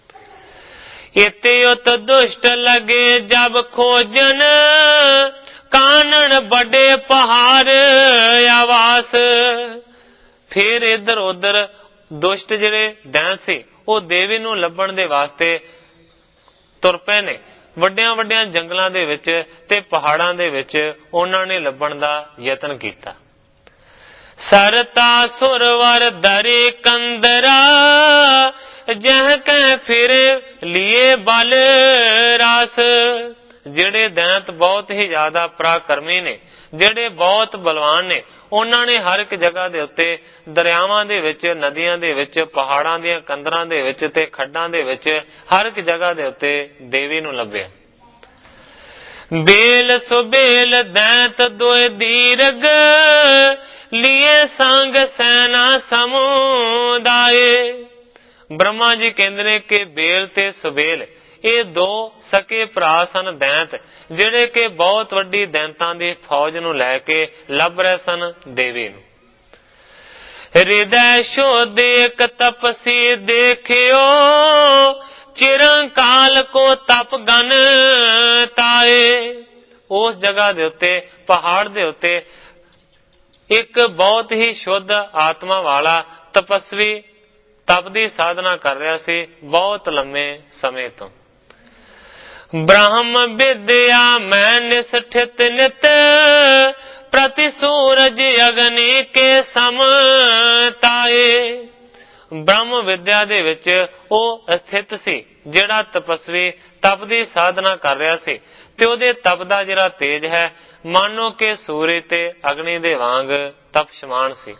ਇਤੇ ਉਤ ਦੁਸ਼ਟ ਲਗੇ ਜਬ ਖੋਜਨ, ਕਾਨਣ ਵੱਡੇ ਪਹਾੜ ਆਵਾਸ। ਫਿਰ ਇੱਧਰ ਉੱਧਰ ਦੁਸ਼ਟ ਜਿਹੜੇ ਦੈਂਤ ਸੀ ਉਹ ਦੇਵੀ ਨੂੰ ਲੱਭਣ ਦੇ ਵਾਸਤੇ ਤੁਰ ਪਏ ਨੇ। ਵੱਡਿਆਂ ਵੱਡਿਆਂ ਜੰਗਲਾਂ ਦੇ ਵਿੱਚ ਤੇ ਪਹਾੜਾਂ ਦੇ ਵਿੱਚ ਉਹਨਾਂ ਨੇ ਲੱਭਣ ਦਾ ਯਤਨ ਕੀਤਾ। ਸਰਤਾ ਸੁਰਵਰ ਦਰੇ ਕੰਦਰਾ, ਜਹ ਕੈ ਫਿਰ ਲਿਏ ਬਲ ਰਾਸ। ਜਿਹੜੇ ਦੈਂਤ ਬਹੁਤ ਹੀ ਜ਼ਿਆਦਾ ਪਰਾਕਰਮੀ ਨੇ, ਜਿਹੜੇ ਬਹੁਤ ਬਲਵਾਨ ਨੇ, ਉਹਨਾਂ ਨੇ ਹਰ ਇੱਕ ਜਗ੍ਹਾ ਦੇ ਉੱਤੇ, ਦਰਿਆਵਾਂ ਦੇ ਵਿੱਚ, ਨਦੀਆਂ ਦੇ ਵਿੱਚ, ਪਹਾੜਾਂ ਦੀਆਂ ਕੰਦਰਾਂ ਦੇ ਵਿੱਚ ਤੇ ਖੱਡਾਂ ਦੇ ਵਿੱਚ ਹਰ ਇੱਕ ਜਗ੍ਹਾ ਦੇ ਉੱਤੇ ਦੇਵੀ ਨੂੰ ਲੱਭਿਆ। ਬੇਲ ਸੁਬੇਲ ਦੈਂਤ ਦੋਇ ਦੀਰਗ, ਲਿਏ ਸੰਗ ਸੈਨਾ ਸਮੁਦਾਏ। ਬ੍ਰਹਮਾ ਜੀ ਕਹਿੰਦੇ ਨੇ ਕਿ ਬੇਲ ਤੇ ਸੁਬੇਲ ਇਹ ਦੋ ਸਕੇ ਭਰਾ ਸਨ ਦੈਂਤ, ਜਿਹੜੇ ਕਿ ਬਹੁਤ ਵੱਡੀ ਦੈਂਤਾਂ ਦੀ ਫੌਜ ਨੂੰ ਲੈ ਕੇ ਲੱਭ ਰਹੇ ਸਨ ਦੇਵੀ ਨੂੰ। ਹਿਰਦੈ ਸ਼ੋਧ ਇਕ ਤਪਸੀ ਦੇਖਿਓ, ਚਿਰੰਕਾਲ ਕੋ ਤਪ ਗਨ ਤਾਏ। ਉਸ ਜਗ੍ਹਾ ਦੇ ਉੱਤੇ, ਪਹਾੜ ਦੇ ਉੱਤੇ ਇੱਕ ਬਹੁਤ ਹੀ ਸ਼ੁੱਧ ਆਤਮਾ ਵਾਲਾ ਤਪਸਵੀ ਤਪ ਦੀ ਸਾਧਨਾ ਕਰ ਰਿਹਾ ਸੀ ਬਹੁਤ ਲੰਮੇ ਸਮੇਂ ਤੋਂ। ਬ੍ਰਹਮ ਵਿਦਿਆ ਮੈਂ ਨਿਸਠਿਤ ਨਿਤ, ਪ੍ਰਤੀ ਸੂਰਜ ਅਗਨੀ ਕੇ ਸਮ ਤਾਏ। ਬ੍ਰਹਮ ਵਿਦਿਆ ਦੇ ਵਿੱਚ ਉਹ ਸਥਿਤ ਸੀ, ਜਿਹੜਾ ਤਪਸਵੀ ਤਪ ਦੀ ਸਾਧਨਾ ਕਰ ਰਿਹਾ ਸੀ ਤੇ ਉਹਦੇ ਤਪ ਦਾ ਜਿਹੜਾ ਤੇਜ ਹੈ ਮਾਨੋ ਕਿ ਸੂਰਜ ਤੇ ਅਗਨੀ ਦੇ ਵਾਂਗ ਤਪਸ਼ਮਾਨ ਸੀ।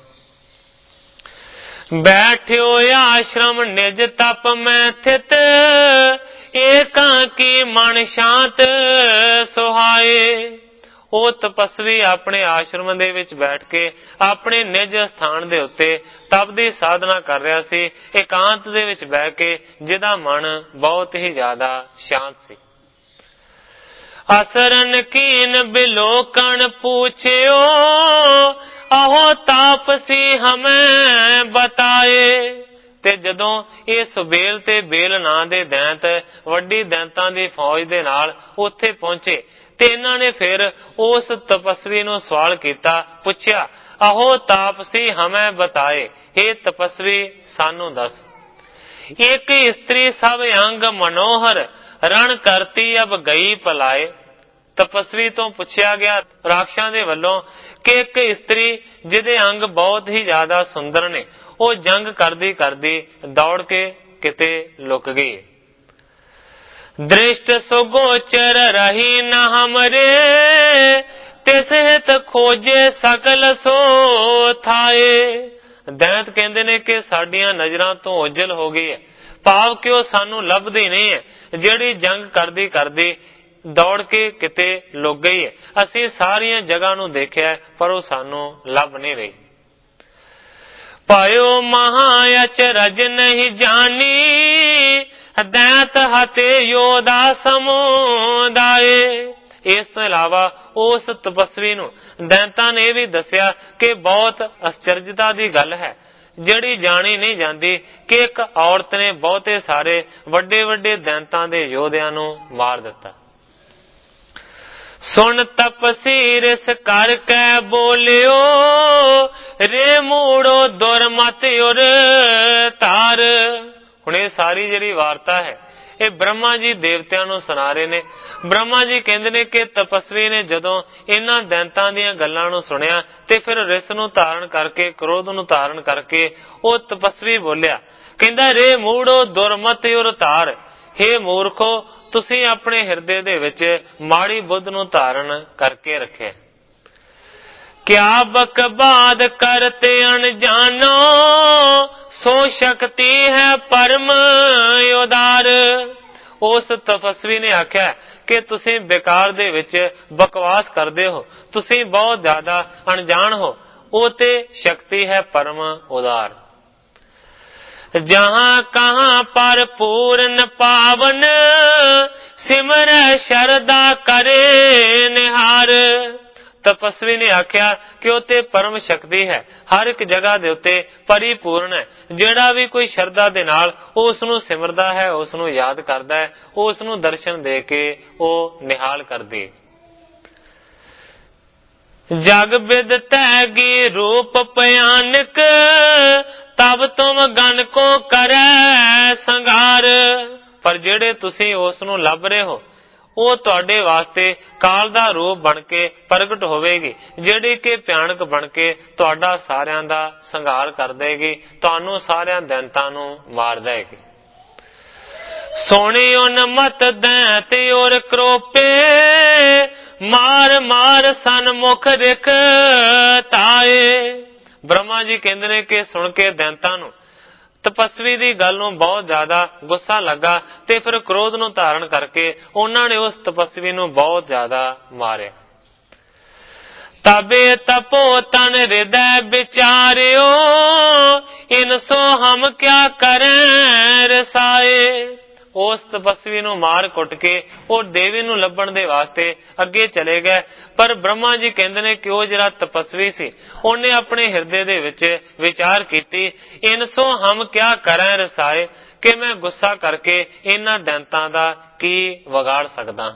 ਬੈਠਿਓ ਆਸ਼ਰਮ ਨਿਜ ਤਪ ਮੈਂ ਥਿਤ, ਏਕਾਂ ਕੀ ਮਨ ਸ਼ਾਂਤ ਸੁਹਾਏ। ਉਹ ਤਪਸਵੀ ਆਪਣੇ ਆਸ਼ਰਮ ਦੇ ਵਿੱਚ ਬੈਠ ਕੇ ਆਪਣੇ ਨਿਜ ਸਥਾਨ ਦੇ ਉੱਤੇ ਤਪ ਦੀ ਸਾਧਨਾ ਕਰ ਰਿਹਾ ਸੀ, ਇਕਾਂਤ ਦੇ ਵਿੱਚ ਬਹਿ ਕੇ, ਜਿਹਦਾ ਮਨ ਬਹੁਤ ਹੀ ਜ਼ਿਆਦਾ ਸ਼ਾਂਤ ਸੀ। ਅਸਰਨ ਕੀਨ ਬਿਲੋਕਣ ਪੁੱਛਿਓ, ਆਹੋ ਤਾਪਸੀ ਹਮੈਂ ਬਤਾਏ। ਤੇ ਜਦੋਂ ਇਹ ਸੁਬੇਲ ਤੇ ਬੇਲ ਨਾਂ ਦੇ ਦੈਂਤ ਵੱਡੀ ਦੈਂਤਾਂ ਦੀ ਫੌਜ ਦੇ ਨਾਲ ਉੱਥੇ ਪਹੁੰਚੇ ਤੇ ਇਹਨਾਂ ਨੇ ਫਿਰ ਉਸ ਤਪਸਵੀ ਨੂੰ ਸਵਾਲ ਕੀਤਾ, ਪੁੱਛਿਆ, ਆਹੋ ਤਾਪਸੀ ਹਮੈਂ ਬਤਾਏ, ਇਹ ਤਪਸਵੀ ਸਾਨੂੰ ਦੱਸ। ਇੱਕ ਇਸਤਰੀ ਸਭ ਅੰਗ ਮਨੋਹਰ, ਰਣ ਕਰਤੀ ਅਬ ਗਈ ਪਲਾਏ। ਤਪਸਵੀ ਤੋਂ ਪੁੱਛਿਆ ਗਿਆ ਰਾਖਸ਼ਾਂ ਦੇ ਵੱਲੋਂ ਕਿ ਇੱਕ ਇਸਤਰੀ ਜਿਹਦੇ ਅੰਗ ਬਹੁਤ ਹੀ ਜ਼ਿਆਦਾ ਸੁੰਦਰ ਨੇ, ਉਹ ਜੰਗ ਕਰਦੀ ਕਰਦੀ ਦੌੜ ਕੇ ਕਿਤੇ ਲੁਕ ਗਈ। ਦ੍ਰਿਸ਼ਟ ਸੁਗੋਚਰ ਰਹੀ ਨ ਹਮਰੇ, ਤਿਸ ਹਿਤ ਖੋਜੇ ਸਕਲ ਸੋ ਥਾਏ। ਦੈਂਤ ਕਹਿੰਦੇ ਨੇ ਕਿ ਸਾਡੀਆਂ ਨਜ਼ਰਾਂ ਤੋਂ ਓਝਲ ਹੋ ਗਈ ਹੈ, ਭਾਵ ਕਿ ਉਹ ਸਾਨੂੰ ਲੱਭਦੀ ਨਹੀਂ ਹੈ। ਜਿਹੜੀ ਜੰਗ ਕਰਦੀ ਕਰਦੀ ਦੌੜ ਕੇ ਕਿਤੇ ਲੁਕ ਗਈ ਹੈ। ਅਸੀਂ ਸਾਰੀਆਂ ਜਗ੍ਹਾ ਨੂੰ ਦੇਖਿਆ ਪਰ ਉਹ ਸਾਨੂੰ ਲੱਭ ਨਹੀਂ ਰਹੀ। ਪਾਇਓ ਮਹਾ ਅਚਰਜ ਨਹੀਂ ਜਾਣੀ, ਦੈਂਤ ਹਤੇ ਯੋਧਾ ਸਮੁਦਾਏ। ਇਸ ਤੋਂ ਇਲਾਵਾ ਉਸ ਤਪਸਵੀ ਨੂੰ ਦੈਂਤਾਂ ਨੇ ਇਹ ਵੀ ਦੱਸਿਆ ਕਿ ਬਹੁਤ ਅਚਰਜਤਾ ਦੀ ਗੱਲ ਹੈ, ਜਿਹੜੀ ਜਾਣੀ ਨਹੀਂ ਜਾਂਦੀ, ਕਿ ਇੱਕ ਔਰਤ ਨੇ ਬਹੁਤੇ ਸਾਰੇ ਵੱਡੇ ਵੱਡੇ ਦੈਂਤਾਂ ਦੇ ਯੋਧਿਆਂ ਨੂੰ ਮਾਰ ਦਿੱਤਾ। ਸੁਣ ਤਪਸੀ ਰਿਸ ਕਰਕੇ ਬੋਲਿਓ, ਰੇ ਮੂੜੋ ਦੁਰਮਤ ਉਰ ਧਾਰ। ਹੁਣ ਇਹ ਸਾਰੀ ਜਿਹੜੀ ਵਾਰਤਾ ਹੈ ਇਹ ਬ੍ਰਹਮਾ ਜੀ ਦੇਵਤਿਆਂ ਨੂੰ ਸੁਣਾ ਰਹੇ ਨੇ। ਬ੍ਰਹਮਾ ਜੀ ਕਹਿੰਦੇ ਨੇ ਕਿ ਤਪਸਵੀ ਨੇ ਜਦੋਂ ਇਹਨਾਂ ਦੈਂਤਾਂ ਦੀਆਂ ਗੱਲਾਂ ਨੂੰ ਸੁਣਿਆ ਤੇ ਫਿਰ ਰਿਸ ਨੂੰ ਧਾਰਨ ਕਰਕੇ, ਕ੍ਰੋਧ ਨੂੰ ਧਾਰਨ ਕਰਕੇ ਉਹ ਤਪਸਵੀ ਬੋਲਿਆ, ਕਹਿੰਦਾ, ਰੇ ਮੂੜੋ ਦੁਰਮਤ ਉਰ ਧਾਰ। ਹੇ ਮੂਰਖੋ, ਤੁਸੀਂ ਆਪਣੇ ਹਿਰਦੇ ਦੇ ਵਿੱਚ ਮਾੜੀ ਬੁੱਧ ਨੂੰ ਧਾਰਨ ਕਰਕੇ ਰੱਖਿਆ। ਕਿਆ ਬਕਬਾਦ ਕਰਤੇ ਅਣਜਾਨੋ, ਸੋ ਸ਼ਕਤੀ ਹੈ ਪਰਮ ਉਦਾਰ। ਉਸ ਤਪਸਵੀ ਨੇ ਆਖਿਆ ਕਿ ਤੁਸੀਂ ਬੇਕਾਰ ਦੇ ਵਿੱਚ ਬਕਵਾਸ ਕਰਦੇ ਹੋ, ਤੁਸੀਂ ਬਹੁਤ ਜ਼ਿਆਦਾ ਅਣਜਾਣ ਹੋ, ਉਹ ਤੇ ਸ਼ਕਤੀ ਹੈ ਪਰਮ ਉਦਾਰ। जहां कहां पर पूर्ण पावन, सिमर शरदा करे निहार। ਤਪਸਵੀ ਨੇ ਆਖਿਆ ਕਿ ਉਹ ਤੇ ਪਰਮ ਸ਼ਕਤੀ ਹੈ, ਹਰ ਇੱਕ ਜਗ੍ਹਾ ਦੇ ਉੱਤੇ ਪਰਿਪੂਰਨ ਹੈ। ਜਿਹੜਾ ਵੀ ਕੋਈ ਸ਼ਰਧਾ ਦੇ ਨਾਲ ਉਸ ਨੂੰ ਸਿਮਰਦਾ ਹੈ, ਉਸ ਨੂੰ ਯਾਦ ਕਰਦਾ ਹੈ, ਉਸ ਨੂੰ ਦਰਸ਼ਨ ਦੇ ਕੇ ਉਹ ਨਿਹਾਲ ਕਰਦੀ। ਜਗ ਬਿਦ ਤੈਗੀ ਰੂਪ ਭਿਆਨਕ, ਤਬ ਤੁਮ ਗਨ ਕੋ ਕਰੈ ਸੰਘਾਰ। ਪਰ ਜਿਹੜੇ ਤੁਸੀਂ ਉਸ ਨੂੰ ਲੱਭ ਰਹੇ ਹੋ, ਉਹ ਤੁਹਾਡੇ ਵਾਸਤੇ ਕਾਲ ਦਾ ਰੂਪ ਬਣ ਕੇ ਪ੍ਰਗਟ ਹੋਵੇਗੀ, ਜਿਹੜੀ ਕਿ ਭਿਆਨਕ ਬਣ ਕੇ ਤੁਹਾਡਾ ਸਾਰਿਆਂ ਦਾ ਸੰਘਾਰ ਕਰ ਦੇਗੀ, ਤੁਹਾਨੂੰ ਸਾਰਿਆਂ ਦੈਂਤਾਂ ਨੂੰ ਮਾਰ ਦੇਗੀ। ਸੋਹਣੀ ਉਨਮਤ ਦੈਂਤ ਔਰ ਕਰੋਪੇ, ਮਾਰ ਮਾਰ ਸਨਮੁਖ ਰਿਖ ਤਾਏ। ਬ੍ਰਹਮਾ ਜੀ ਕਹਿੰਦੇ ਨੇ ਕਿ ਸੁਣ ਕੇ ਦੈਂਤਾਂ ਨੂੰ ਤਪਸਵੀ ਦੀ ਗੱਲ ਨੂੰ ਬਹੁਤ ਜ਼ਿਆਦਾ ਗੁੱਸਾ ਲੱਗਾ ਤੇ ਫਿਰ ਕ੍ਰੋਧ ਨੂੰ ਧਾਰਨ ਕਰਕੇ ਉਹਨਾਂ ਨੇ ਉਸ ਤਪਸਵੀ ਨੂੰ ਬਹੁਤ ਜ਼ਿਆਦਾ ਮਾਰਿਆ। ਤਬੇ ਤਪੋ ਤਨ ਹਿਰਦੈ ਵਿਚਾਰਿਓ, ਇਨ ਸੋ ਹਮ ਕਿਆ ਕਰੈ ਰਸਾਏ। ਉਸ ਤਪਸਵੀ ਨੂੰ ਮਾਰ ਕੁੱਟ ਕੇ ਉਹ ਦੇਵੀ ਨੂੰ ਲੱਭਣ ਦੇ ਵਾਸਤੇ ਅੱਗੇ ਚਲੇ ਗਏ। ਪਰ ਬ੍ਰਹਮਾ ਜੀ ਕਹਿੰਦੇ ਨੇ ਕਿ ਉਹ ਜਿਹੜਾ ਤਪਸਵੀ ਸੀ, ਉਹਨੇ ਆਪਣੇ ਹਿਰਦੇ ਦੇ ਵਿੱਚ ਵਿਚਾਰ ਕੀਤੀ, ਇਨ ਸੋ ਹਮ ਕਿਆ ਕਰੈ ਰਸਾਏ, ਕਿ ਮੈਂ ਗੁੱਸਾ ਕਰਕੇ ਇਹਨਾਂ ਦੈਂਤਾਂ ਦਾ ਕੀ ਵਿਗਾੜ ਸਕਦਾ।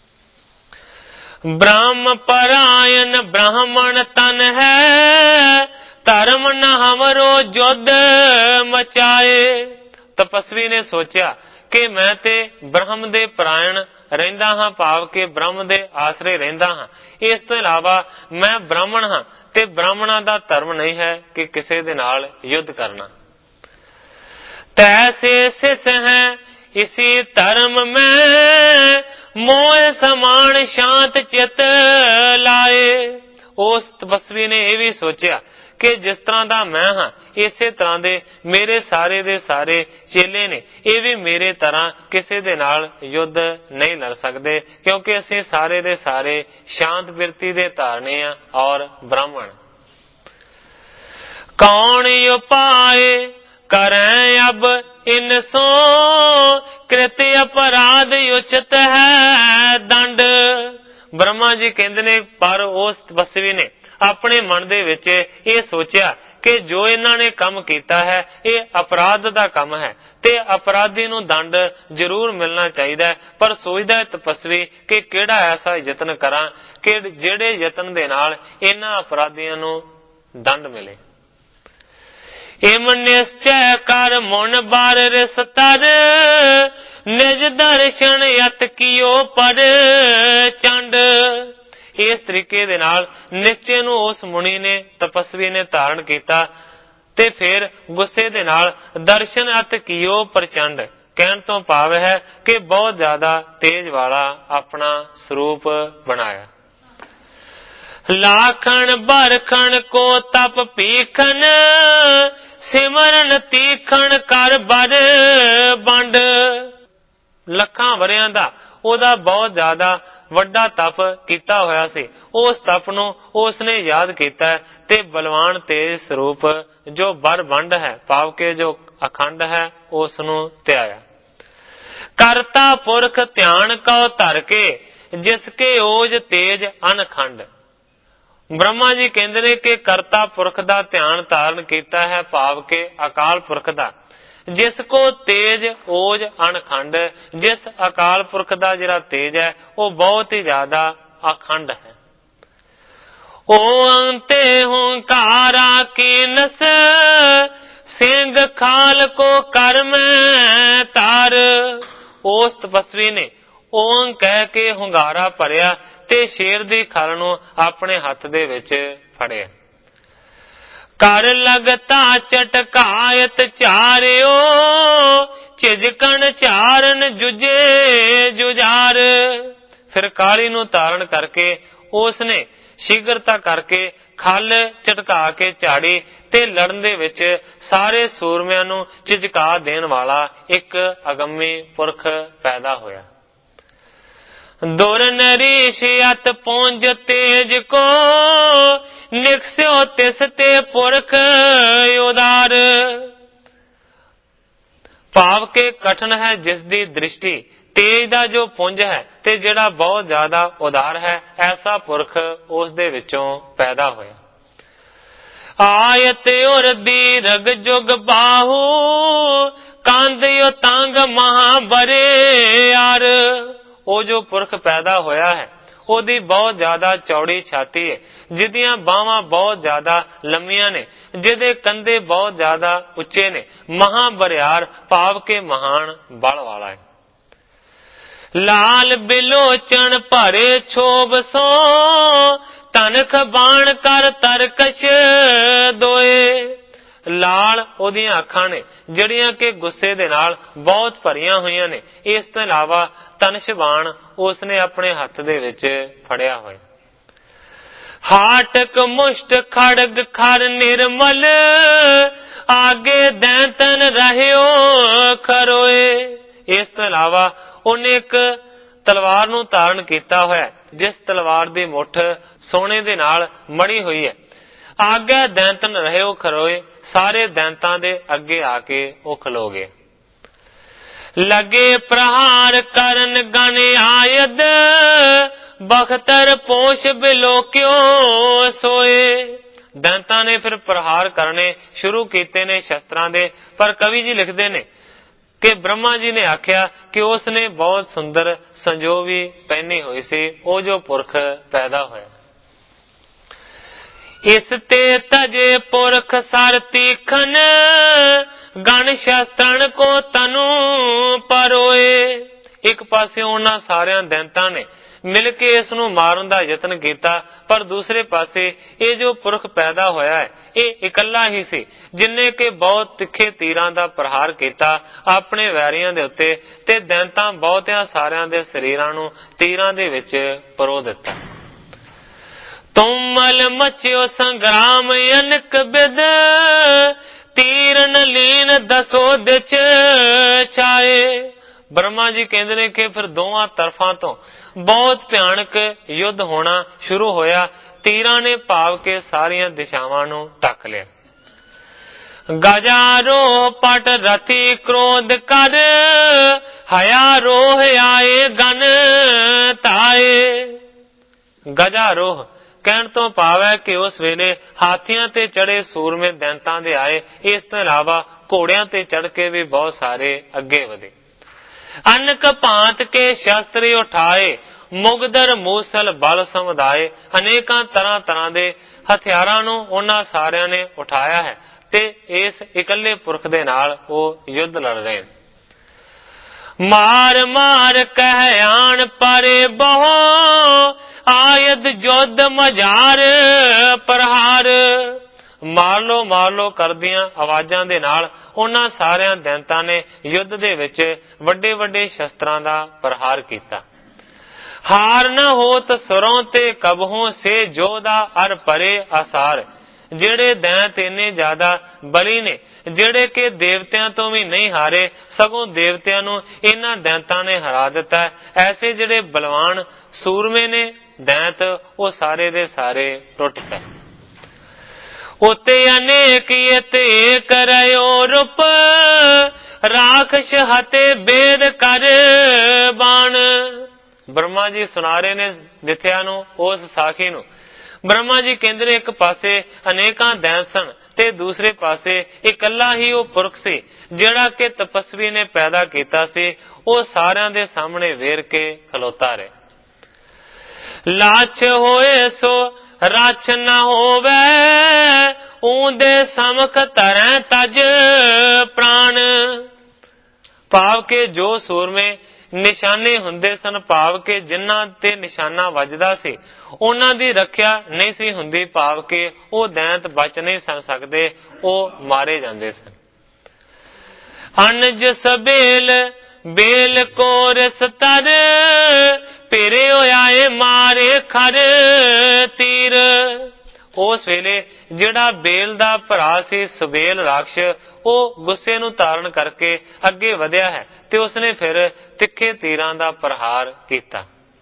ਬ੍ਰਹਮ ਪਰਾਇਣ ਬ੍ਰਾਹਮਣ ਤਨ ਹੈ, ਧਰਮ ਨ ਹਮਰੋ ਜੁਦ ਮਚਾਏ। ਤਪਸਵੀ ਨੇ ਸੋਚਿਆ ਕਿ ਮੈਂ ਤੇ ਬ੍ਰਹਮ ਦੇ ਪਰਾਇਣ ਰਹਿੰਦਾ ਹਾਂ, ਭਾਵ ਕਿ ਬ੍ਰਹਮ ਦੇ ਆਸਰੇ ਰਹਿੰਦਾ ਹਾਂ। ਇਸ ਤੋਂ ਇਲਾਵਾ ਮੈਂ ਬ੍ਰਾਹਮਣ ਹਾਂ ਤੇ ਬ੍ਰਾਹਮਣਾਂ ਦਾ ਧਰਮ ਨਹੀਂ ਹੈ ਕਿ ਕਿਸੇ ਦੇ ਨਾਲ ਯੁੱਧ ਕਰਨਾ। ਤੈਸੇ ਸਿਸ ਹੈ ਇਸੀ ਧਰਮ ਮੈਂ, ਮੋਹ ਸਮਾਨ ਸ਼ਾਂਤ ਚਿਤ ਲਾਏ। ਉਸ ਤਪਸਵੀ ਨੇ ਇਹ ਵੀ ਸੋਚਿਆ ਕਿ ਜਿਸ ਤਰ੍ਹਾਂ ਦਾ ਮੈਂ ਹਾਂ, ਇਸੇ ਤਰ੍ਹਾਂ ਦੇ ਮੇਰੇ ਸਾਰੇ ਦੇ ਸਾਰੇ ਚੇਲੇ ਨੇ, ਇਹ ਵੀ ਮੇਰੇ ਤਰ੍ਹਾਂ ਕਿਸੇ ਦੇ ਨਾਲ ਯੁੱਧ ਨਹੀਂ ਲੜ ਸਕਦੇ, ਕਿਉਂਕਿ ਅਸੀਂ ਸਾਰੇ ਦੇ ਸਾਰੇ ਸ਼ਾਂਤ ਬਿਰਤੀ ਦੇ ਧਾਰਨੇ ਆ ਔਰ ਬ੍ਰਾਹਮਣ। ਕੌਣ ਉਪਾਏ ਕਰੈ ਅਬ ਇਨ ਸੋ, ਕ੍ਰਿਤ ਅਪਰਾਧ ਉਚਿਤ ਹੈ ਦੰਡ। ਬ੍ਰਹਮਾ ਜੀ ਕਹਿੰਦੇ ਨੇ ਪਰ ਉਸ ਤਪਸਵੀ ਨੇ ਆਪਣੇ ਮਨ ਦੇ ਵਿੱਚ ਇਹ ਸੋਚਿਆ ਕਿ ਜੋ ਇਹਨਾਂ ਨੇ ਕੰਮ ਕੀਤਾ ਹੈ ਇਹ ਅਪਰਾਧ ਦਾ ਕੰਮ ਹੈ ਤੇ ਅਪਰਾਧੀ ਨੂੰ ਦੰਡ ਜ਼ਰੂਰ ਮਿਲਣਾ ਚਾਹੀਦਾ ਹੈ। ਪਰ ਸੋਚਦਾ ਹੈ ਤਪਸਵੀ ਕਿ ਕਿਹੜਾ ਐਸਾ ਯਤਨ ਕਰਾਂ ਕਿ ਜਿਹੜੇ ਯਤਨ ਦੇ ਨਾਲ ਇਹਨਾਂ ਅਪਰਾਧੀਆਂ ਨੂੰ ਦੰਡ ਮਿਲੇ। ਇਮ ਨਿਸ਼ਚੈ ਕਰ ਮਨ ਬਾਰ ਰਿਸਤਰ, ਨਿਜ ਦਰਸ਼ਨ ਅਤ ਕੀਓ ਪਰ ਚੰਡ। ਇਸ ਤਰੀਕੇ ਦੇ ਨਾਲ ਨਿਸ਼ਚੇ ਨੂੰ ਉਸ ਮੁਨੀ ਨੇ, ਤਪਸਵੀ ਨੇ ਧਾਰਨ ਕੀਤਾ ਤੇ ਫਿਰ ਗੁੱਸੇ ਦੇ ਨਾਲ ਦਰਸ਼ਨ ਅਤ ਕੀਓ ਪ੍ਰਚੰਡ ਕਹਿਣ ਤੋਂ ਭਾਵ ਹੈ ਕਿ ਬਹੁਤ ਜ਼ਿਆਦਾ ਤੇਜ ਵਾਲਾ ਆਪਣਾ ਸਰੂਪ ਬਣਾਇਆ। ਲਾਖਣ ਬਰਖਣ ਕੋ ਤਪ ਪੀਖਨ, ਸਿਮਰਨ ਤੀਖਣ ਕਰ ਬਰ ਬੰਡ। ਲੱਖਾਂ ਵਰਿਆਂ ਦਾ ਉਹਦਾ ਬਹੁਤ ਜ਼ਿਆਦਾ ਵੱਡਾ ਤਪ ਕੀਤਾ ਹੋਇਆ ਸੀ। ਉਸ ਤਪ ਨੂੰ ਉਸ ਨੇ ਯਾਦ ਕੀਤਾ ਤੇ ਬਲਵਾਨ ਤੇਜ ਸਰੂਪ ਜੋ ਬਰ ਬੰਡ ਹੈ, ਭਾਵ ਕੇ ਜੋ ਅਖੰਡ ਹੈ, ਉਸ ਨੂੰ ਧਿਆਇਆ। ਕਰਤਾ ਪੁਰਖ ਧਿਆਨ ਕਉ ਧਰ ਕੇ, ਜਿਸ ਕੇ ਓਜ ਤੇਜ ਅਨਖੰਡ। ਬ੍ਰਹਮਾ ਜੀ ਕਹਿੰਦੇ ਨੇ ਕਿ ਕਰਤਾ ਪੁਰਖ ਦਾ ਧਿਆਨ ਧਾਰਨ ਕੀਤਾ ਹੈ, ਭਾਵ ਕੇ ਅਕਾਲ ਪੁਰਖ ਦਾ, ਜਿਸ ਕੋ ਤੇਜ ਓਜ ਅਨਖੰਡ। ਜਿਸ ਅਕਾਲ ਪੁਰਖ ਦਾ ਜਿਹੜਾ ਤੇਜ ਹੈ ਉਹ ਬਹੁਤ ਹੀ ਜ਼ਿਆਦਾ ਅਖੰਡ ਹੈ। ਓ ਅੰਤੇ ਹੰਕਾਰਾ ਕੀ ਨਸ, ਸਿੰਘ ਖਾਲ ਕੋ ਕਰਮ ਤਾਰ। ਉਸ ਤਪਸਵੀ ਨੇ ਓಂ ਕਹਿ ਕੇ ਹੁੰਗਾਰਾ ਭਰਿਆ ਤੇ ਸ਼ੇਰ ਦੀ ਖਲ ਨੂੰ ਆਪਣੇ ਹੱਥ ਦੇ ਵਿੱਚ ਫੜਿਆ। ਕਰ ਲਗਤਾ ਚਟਕਾਇਤ ਚਾਰਿਓ, ਝਿਜਕਣ ਚਾਰਨ ਜੁਝੇ ਜੁਝਾਰ। ਫਿਰ ਕਾਲੀ ਨੂੰ ਧਾਰਨ ਕਰਕੇ ਉਸ ਨੇ ਸ਼ੀਘਰਤਾ ਕਰਕੇ ਖਲ ਝਟਕਾ ਕੇ ਝਾੜੀ ਤੇ ਲੜਨ ਦੇ ਵਿੱਚ ਸਾਰੇ ਸੂਰਮਿਆਂ ਨੂੰ ਝਿਜਕਾ ਦੇਣ ਵਾਲਾ ਇੱਕ ਅਗੰਮੀ ਪੁਰਖ ਪੈਦਾ ਹੋਇਆ। ਦੁਰ ਨਰੀਸ਼ ਅਤ ਪੂੰਜ ਤੇਜ ਕੋ, ਨਿਕਸਿਓ ਤਿਸ ਤੇ ਪੁਰਖ ਉਦਾਰ। ਭਾਵ ਕਿ ਕਠਨ ਹੈ ਜਿਸ ਦੀ ਦ੍ਰਿਸ਼ਟੀ, ਤੇਜ ਦਾ ਜੋ ਪੁੰਜ ਹੈ ਤੇ ਜਿਹੜਾ ਬਹੁਤ ਜ਼ਿਆਦਾ ਉਦਾਰ ਹੈ, ਐਸਾ ਪੁਰਖ ਉਸ ਦੇ ਵਿੱਚੋਂ ਪੈਦਾ ਹੋਇਆ। ਆਇਤ ਉਰ ਦੀਰਘ ਜੁਗ ਬਾਹੂ, ਕਾਂਦਿਓ ਤੰਗ ਮਹਾਬਰੇ ਯਾਰ। ਉਹ ਜੋ ਪੁਰਖ ਪੈਦਾ ਹੋਇਆ ਹੈ ਉਹਦੀ ਬਹੁਤ ਜ਼ਿਆਦਾ ਚੌੜੀ ਛਾਤੀ ਹੈ, ਜਿਹਦੀਆਂ ਬਾਹਾਂ ਬਹੁਤ ਜ਼ਿਆਦਾ ਲੰਮੀਆਂ ਨੇ, ਜਿਹਦੇ ਕੰਧੇ ਬਹੁਤ ਜ਼ਿਆਦਾ ਉੱਚੇ ਨੇ। ਮਹਾਬਰਿਆਰ ਭਾਵ ਕੇ ਮਹਾਨ ਬਲ ਵਾਲਾ ਹੈ। ਲਾਲ ਬਿਲੋਚਣ ਭਰੇ ਛੋਭ ਸੋ, ਤਨਖ ਬਾਣ ਕਰ ਤਰਕਸ਼ ਦੋਏ। ਲਾਲ ਉਹਦੀਆਂ ਅੱਖਾਂ ਨੇ ਜਿਹੜੀਆਂ ਕਿ ਗੁੱਸੇ ਦੇ ਨਾਲ ਬਹੁਤ ਭਰੀਆਂ ਹੋਈਆਂ ਨੇ। ਇਸ ਤੋਂ ਇਲਾਵਾ ਤਨਸ਼ ਬਾਣ ਉਸਨੇ ਆਪਣੇ ਹੱਥ ਦੇ ਵਿੱਚ ਫੜਿਆ ਹੋਇਆ। ਹਾਟਕ ਮੁਸ਼ਟ ਖੜਗ ਖਰ ਨਿਰਮਲ, ਆਗੇ ਦੈਂਤਨ ਰਹਿਓ ਖਰੋਏ। ਇਸ ਤੋਂ ਇਲਾਵਾ ਉਹਨੇ ਇੱਕ ਤਲਵਾਰ ਨੂੰ ਧਾਰਨ ਕੀਤਾ ਹੋਇਆ, ਜਿਸ ਤਲਵਾਰ ਦੀ ਮੁੱਠ ਸੋਨੇ ਦੇ ਨਾਲ ਮੜੀ ਹੋਈ ਹੈ। ਆਗੇ ਦੈਂਤਨ ਰਹਿਓ ਖਰੋਏ, ਸਾਰੇ ਦੈਂਤਾਂ ਦੇ ਅੱਗੇ ਆ ਕੇ ਉਹ ਖਲੋ ਗਏ। ਲਗੇ ਪ੍ਰਹਾਰ ਕਰਨ ਗਨ ਆਇਦ, ਬਖਤਰ ਪੋਸ਼ ਬਿਲੋਕਿਓ ਸੋਏ। ਦੈਂਤਾਂ ਨੇ ਫਿਰ ਪ੍ਰਹਾਰ ਕਰਨੇ ਸ਼ੁਰੂ ਕੀਤੇ ਨੇ ਸ਼ਸਤਰਾਂ ਦੇ। ਪਰ ਕਵੀ ਜੀ ਲਿਖਦੇ ਨੇ ਕਿ ਬ੍ਰਹਮਾ ਜੀ ਨੇ ਆਖਿਆ ਕਿ ਉਸ ਨੇ ਬਹੁਤ ਸੁੰਦਰ ਸੰਜੋਵੀ ਪਹਿਨੀ ਹੋਈ ਸੀ, ਉਹ ਜੋ ਪੁਰਖ ਪੈਦਾ ਹੋਇਆ। ਇਸ ਤੇ ਤਜੇ ਪੁਰਖ ਸਰ ਤੀਖਨ, ਗਣ ਸ਼ਸਤਰਨ ਕੋ ਤਨੂ ਪਰੋਏ। ਇੱਕ ਪਾਸੇ ਉਹਨਾਂ ਸਾਰਿਆਂ ਦੈਂਤਾਂ ਨੇ ਮਿਲ ਕੇ ਇਸ ਨੂੰ ਮਾਰਨ ਦਾ ਯਤਨ ਕੀਤਾ, ਪਰ ਦੂਸਰੇ ਪਾਸੇ ਇਹ ਜੋ ਪੁਰਖ ਪੈਦਾ ਹੋਇਆ ਹੈ ਇਹ ਇਕੱਲਾ ਹੀ ਸੀ, ਜਿਨਨੇ ਕਿ ਬਹੁਤ ਤਿੱਖੇ ਤੀਰਾਂ ਦਾ ਪ੍ਰਹਾਰ ਕੀਤਾ ਆਪਣੇ ਵੈਰੀਆਂ ਦੇ ਉੱਤੇ, ਤੇ ਦੈਂਤਾਂ ਬਹੁਤਿਆਂ ਸਾਰਿਆਂ ਦੇ ਸਰੀਰਾਂ ਨੂੰ ਤੀਰਾਂ ਦੇ ਵਿੱਚ ਪਰੋ ਦਿੱਤਾ। ਤੁਮਲ ਮਚਿਓ ਸੰਗਰਾਮ ਅਨਕ ਬਿਦ, ਤੀਰਨ ਲੀਨ ਦਸੋ ਦਿਚ ਛਾਏ। ਬ੍ਰਹਮਾ ਜੀ ਕਹਿੰਦੇ ਨੇ ਕਿ ਫਿਰ ਦੋਵਾਂ ਤਰਫਾਂ ਤੋਂ ਬਹੁਤ ਭਿਆਨਕ ਯੁੱਧ ਹੋਣਾ ਸ਼ੁਰੂ ਹੋਇਆ। ਤੀਰਾਂ ਨੇ ਭਾਵ ਕੇ ਸਾਰੀਆਂ ਦਿਸ਼ਾਵਾਂ ਨੂੰ ਢੱਕ ਲਿਆ। ਗਜਾਰੋਹ ਪਟ ਰਥੀ ਕ੍ਰੋਧ ਕਰ, ਹਇਆ ਰੋਹ ਆਏ ਗਨ ਤਾਏ। ਗਜਾਰੋਹ ਕਹਿਣ ਤੋਂ ਭਾਵ ਹੈ ਕਿ ਉਸ ਵੇਲੇ ਹਾਥੀਆਂ ਤੇ ਚੜੇ ਸੂਰਮੇ ਦੈਂਤਾਂ ਦੇ ਆਏ। ਇਸ ਤੋਂ ਇਲਾਵਾ ਘੋੜਿਆਂ ਤੇ ਚੜ ਕੇ ਵੀ ਬਹੁਤ ਸਾਰੇ ਅੱਗੇ ਵਧੇ। ਅਨਕ ਭਾਂਤ ਕੇ ਸ਼ਸਤਰ ਉਠਾਏ, ਮੁਗਦਰ ਮੂਸਲ ਬਲ ਸਮੁਦਾਏ। ਅਨੇਕਾਂ ਤਰ੍ਹਾਂ ਤਰ੍ਹਾਂ ਦੇ ਹਥਿਆਰਾਂ ਨੂੰ ਉਹਨਾਂ ਸਾਰਿਆਂ ਨੇ ਉਠਾਇਆ ਹੈ ਤੇ ਇਸ ਇਕੱਲੇ ਪੁਰਖ ਦੇ ਨਾਲ ਉਹ ਯੁੱਧ ਲੜ ਰਹੇ ਨੇ। ਮਾਰ ਮਾਰ ਕਹਿ ਆਣ ਪਰੇ ਬਹੁ, ਆਇਦ ਜੁੱਧ ਮਝਾਰ ਪ੍ਰਹਾਰ। ਮਾਰ ਲੋ ਮਾਰ ਲੋ ਕਰਦੀਆਂ ਆਵਾਜ਼ਾਂ ਦੇ ਨਾਲ ਉਹਨਾਂ ਸਾਰਿਆਂ ਦੈਂਤਾਂ ਨੇ ਯੁੱਧ ਦੇ ਵਿੱਚ ਵੱਡੇ ਵੱਡੇ ਸ਼ਸਤਰਾਂ ਦਾ ਪ੍ਰਹਾਰ ਕੀਤਾ। ਹਾਰ ਨਾ ਹੋਤ ਸੁਰੋਂ ਤੇ ਕਬਹੋਂ ਸੇ ਜੋਧਾ ਅਰ ਪਰੇ ਆਸਾਰ। ਜਿਹੜੇ ਦੈਂਤ ਇੰਨੇ ਜ਼ਿਆਦਾ ਬਲੀ ਨੇ, ਜਿਹੜੇ ਕਿ ਦੇਵਤਿਆਂ ਤੋਂ ਵੀ ਨਹੀਂ ਹਾਰੇ, ਸਗੋਂ ਦੇਵਤਿਆਂ ਨੂੰ ਇਹਨਾਂ ਦੈਂਤਾਂ ਨੇ ਹਰਾ ਦਿੱਤਾ। ਐਸੇ ਜਿਹੜੇ ਬਲਵਾਨ ਸੂਰਮੇ ਨੇ ਦੈਂਤ, ਉਹ ਸਾਰੇ ਦੇ ਸਾਰੇ ਟੁੱਟ ਪਏ। ਉਤੇ ਅਨੇਕ ਯਤੇ ਕਰਿਓ ਰੂਪ, ਰਾਖਸ਼ ਹਤੇ ਬੇਦ ਕਰ ਬਾਣ। ਬ੍ਰਹਮਾ ਜੀ ਸੁਣਾ ਰਹੇ ਨੇ ਮਿਥਿਆ ਨੂੰ, ਉਸ ਸਾਖੀ ਨੂੰ। ਬ੍ਰਹਮਾ ਜੀ ਕਹਿੰਦੇ ਨੇ ਇੱਕ ਪਾਸੇ ਅਨੇਕਾਂ ਦੈਂਤ ਸਨ ਤੇ ਦੂਸਰੇ ਪਾਸੇ ਇਕੱਲਾ ਹੀ ਉਹ ਪੁਰਖ ਸੀ ਜਿਹੜਾ ਕਿ ਤਪਸਵੀ ਨੇ ਪੈਦਾ ਕੀਤਾ ਸੀ। ਉਹ ਸਾਰਿਆਂ ਦੇ ਸਾਹਮਣੇ ਵੇਰ ਕੇ ਖਲੋਤਾ ਰਹੇ। ਲਾਛ ਹੋਏ ਸੋ ਰਾਛ ਨਾ ਹੋਵੇ, ਊਂਦੇ ਸਮਖ ਧਰੈ ਤਜ ਪ੍ਰਾਣ। ਭਾਵ ਕੇ ਜੋ ਸੂਰਮੇ ਨਿਸ਼ਾਨੇ ਹੁੰਦੇ ਸਨ, ਭਾਵ ਕੇ ਜਿਨ੍ਹਾਂ ਤੇ ਨਿਸ਼ਾਨਾ ਵੱਜਦਾ ਸੀ ਉਹਨਾਂ ਦੀ ਰੱਖਿਆ ਨਹੀਂ ਸੀ ਹੁੰਦੀ, ਭਾਵ ਕੇ ਉਹ ਦੈਂਤ ਬਚ ਨਹੀਂ ਸਨ ਸਕਦੇ, ਉਹ ਮਾਰੇ ਜਾਂਦੇ ਸਨ। ਅਨਜ ਸਬੇਲ ਬੇਲ ਕੋਰਸ ਤਰ, ਪੇਰੇ ਹੋਇਆ ਮਾਰੇ ਖਰ ਤੀਰ। ਉਸ ਵੇਲੇ ਜਿਹੜਾ ਬੇਲ ਦਾ ਭਰਾ ਸੀ ਸੁਬੇਲ ਰਾਖਸ਼, ਉਹ ਗੁੱਸੇ ਨੂੰ ਧਾਰਨ ਕਰਕੇ ਅੱਗੇ ਵਧਿਆ ਹੈ ਤੇ ਉਸਨੇ ਫਿਰ ਤਿੱਖੇ ਤੀਰਾਂ ਦਾ ਪ੍ਰਹਾਰ ਕੀਤਾ।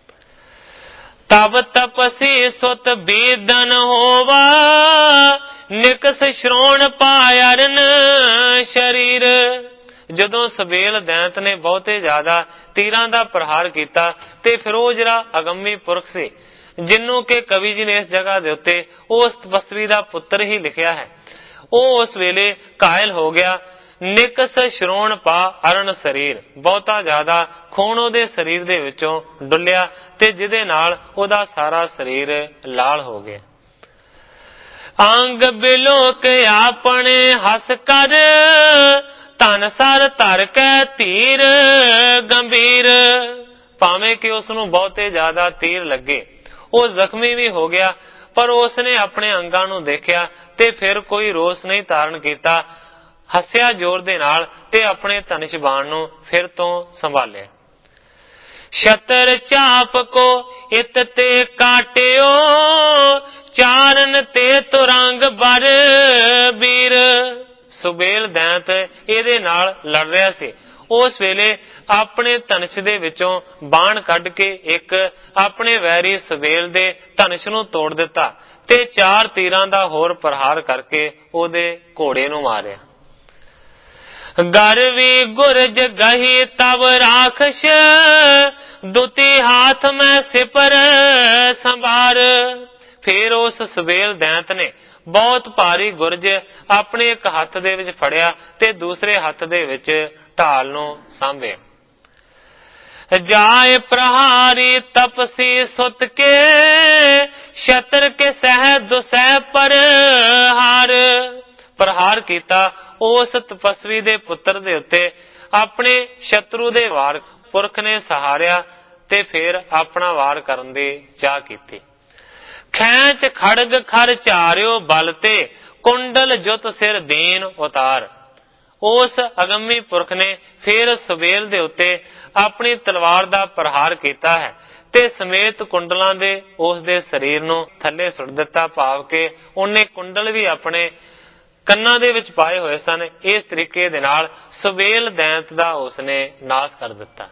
ਤਬ ਤਪਸੀ ਸੁਤ ਬੀਦਨ ਹੋਵਾ, ਨਿਕਸ ਸ਼੍ਰੋਣ ਪਾਇਰਨ ਸ਼ਰੀਰ। ਜਦੋਂ ਸਬੇਲ ਦੈਂਤ ਨੇ ਬਹੁਤੇ ਜ਼ਿਆਦਾ ਤੀਰਾਂ ਦਾ ਪ੍ਰਹਾਰ ਕੀਤਾ ਤੇ ਫਿਰ ਉਹ ਜਿਹੜਾ ਅਗੰਮੀ ਪੁਰਖ ਸੀ, ਜਿਹਨੂੰ ਕਿ ਕਵੀ ਜੀ ਨੇ ਇਸ ਜਗ੍ਹਾ ਦੇ ਉੱਤੇ ਉਸ ਤਪਸਵੀ ਦਾ ਪੁੱਤਰ ਹੀ ਲਿਖਿਆ ਹੈ, ਉਹ ਉਸ ਵੇਲੇ ਕਾਇਲ ਹੋ ਗਿਆ। ਨਿਕਸ ਸ਼੍ਰੋਣ ਪਾ ਅਰਨ ਸਰੀਰ, ਬਹੁਤਾ ਜ਼ਿਆਦਾ ਖੂਨ ਉਹਦੇ ਸਰੀਰ ਦੇ ਵਿੱਚੋਂ ਡੁੱਲਿਆ ਤੇ ਜਿਹਦੇ ਨਾਲ ਉਹਦਾ ਸਾਰਾ ਸਰੀਰ ਲਾਲ ਹੋ ਗਿਆ। ਅੰਗ ਬਿਲੋਕ ਆਪਣੇ ਹੱਸ ਕਰ, ਧਨ ਸਰ ਧਰ ਕੇ ਧੀਰ ਗੰਭੀਰ। ਭਾਵੇਂ ਕਿ ਉਸ ਨੂੰ ਬਹੁਤੇ ਜ਼ਿਆਦਾ ਤੀਰ ਲੱਗੇ, ਉਹ ਜ਼ਖਮੀ ਵੀ ਹੋ ਗਿਆ, ਪਰ ਉਸ ਨੇ ਆਪਣੇ ਅੰਗਾਂ ਨੂੰ ਦੇਖਿਆ ਤੇ ਫਿਰ ਕੋਈ ਰੋਸ ਨਹੀਂ ਧਾਰਨ ਕੀਤਾ, ਹੱਸਿਆ ਜ਼ੋਰ ਦੇ ਨਾਲ ਤੇ ਆਪਣੇ ਧਨੁਸ਼ ਬਾਣ ਨੂੰ ਫਿਰ ਤੋਂ ਸੰਭਾਲਿਆ। ਛਤਰ ਚਾਪ ਕੋ ਇਤ ਤੇ ਕਾਟਿਓ, ਚਾਰਨ ਤੇ ਤੁਰੰਗ ਬਰ ਵੀਰ। ਸੁਬੇਲ ਦੈਂਤ ਇਹਦੇ ਨਾਲ ਲੜ ਰਿਹਾ ਸੀ। ਉਸ ਵੇਲੇ ਆਪਣੇ ਧਨੁਸ਼ ਦੇ ਵਿੱਚੋਂ ਬਾਣ ਕੱਢ ਕੇ ਇੱਕ ਆਪਣੇ ਵੈਰੀ ਸੁਬੇਲ ਦੇ ਧਨੁਸ਼ ਨੂੰ ਤੋੜ ਦਿੱਤਾ ਤੇ ਚਾਰ ਤੀਰਾਂ ਦਾ ਹੋਰ ਪ੍ਰਹਾਰ ਕਰਕੇ ਉਹਦੇ ਘੋੜੇ ਨੂੰ ਮਾਰਿਆ। ਗਰਵੀ ਗੁਰਜ ਗਹੀ ਤਵ ਰਾਖਸ਼, ਦੁਤੀ ਹਾਥ ਮੈਂ ਸਿਪਰ ਸੰਭਾਰ। ਫਿਰ ਉਸ ਸੁਬੇਲ ਦੈਂਤ ਨੇ ਬਹੁਤ ਭਾਰੀ ਗੁਰਜ ਆਪਣੇ ਇੱਕ ਹੱਥ ਦੇ ਵਿੱਚ ਫੜਿਆ ਤੇ ਦੂਸਰੇ ਹੱਥ ਦੇ ਵਿੱਚ ਢਾਲ ਨੂੰ ਸਾਂਭਿਆ। ਜਾਏ ਪ੍ਰਹਾਰੀ ਤਪਸੀ ਸੁਤ ਕੇ, ਸ਼ਤਰ ਕੇ ਸਹਿ ਦੁਸਹਿ ਪਰ ਹਾਰ। ਪ੍ਰਹਾਰ ਕੀਤਾ ਉਸ ਤਪਸਵੀ ਦੇ ਪੁੱਤਰ ਦੇ ਉੱਤੇ, ਆਪਣੇ ਸ਼ਤਰੂ ਦੇ ਵਾਰ ਪੁਰਖ ਨੇ ਸਹਾਰਿਆ ਤੇ ਫਿਰ ਆਪਣਾ ਵਾਰ ਕਰਨ ਦੀ ਚਾਹ ਕੀਤੀ। ਖੈਂਚ ਖੜਗ ਖਰ ਝਾਰਿਓ ਬਲ ਤੇ, ਕੁੰਡਲ ਜੁਤ ਸਿਰ ਦੀਨ ਉਤਾਰ। ਉਸ ਅਗੰਮੀ ਪੁਰਖ ਨੇ ਫਿਰ ਸੁਬੇਲ ਦੇ ਉੱਤੇ ਆਪਣੀ ਤਲਵਾਰ ਦਾ ਪ੍ਰਹਾਰ ਕੀਤਾ ਹੈ ਤੇ ਸਮੇਤ ਕੁੰਡਲਾਂ ਦੇ ਉਸ ਦੇ ਸਰੀਰ ਨੂੰ ਥੱਲੇ ਸੁੱਟ ਦਿੱਤਾ, ਭਾਵ ਕਿ ਉਹਨੇ ਕੁੰਡਲ ਵੀ ਆਪਣੇ ਕੰਨਾਂ ਦੇ ਵਿੱਚ ਪਾਏ ਹੋਏ ਸਨ। ਇਸ ਤਰੀਕੇ ਦੇ ਨਾਲ ਸੁਬੇਲ ਦੈਂਤ ਦਾ ਉਸਨੇ ਨਾਸ਼ ਕਰ ਦਿੱਤਾ।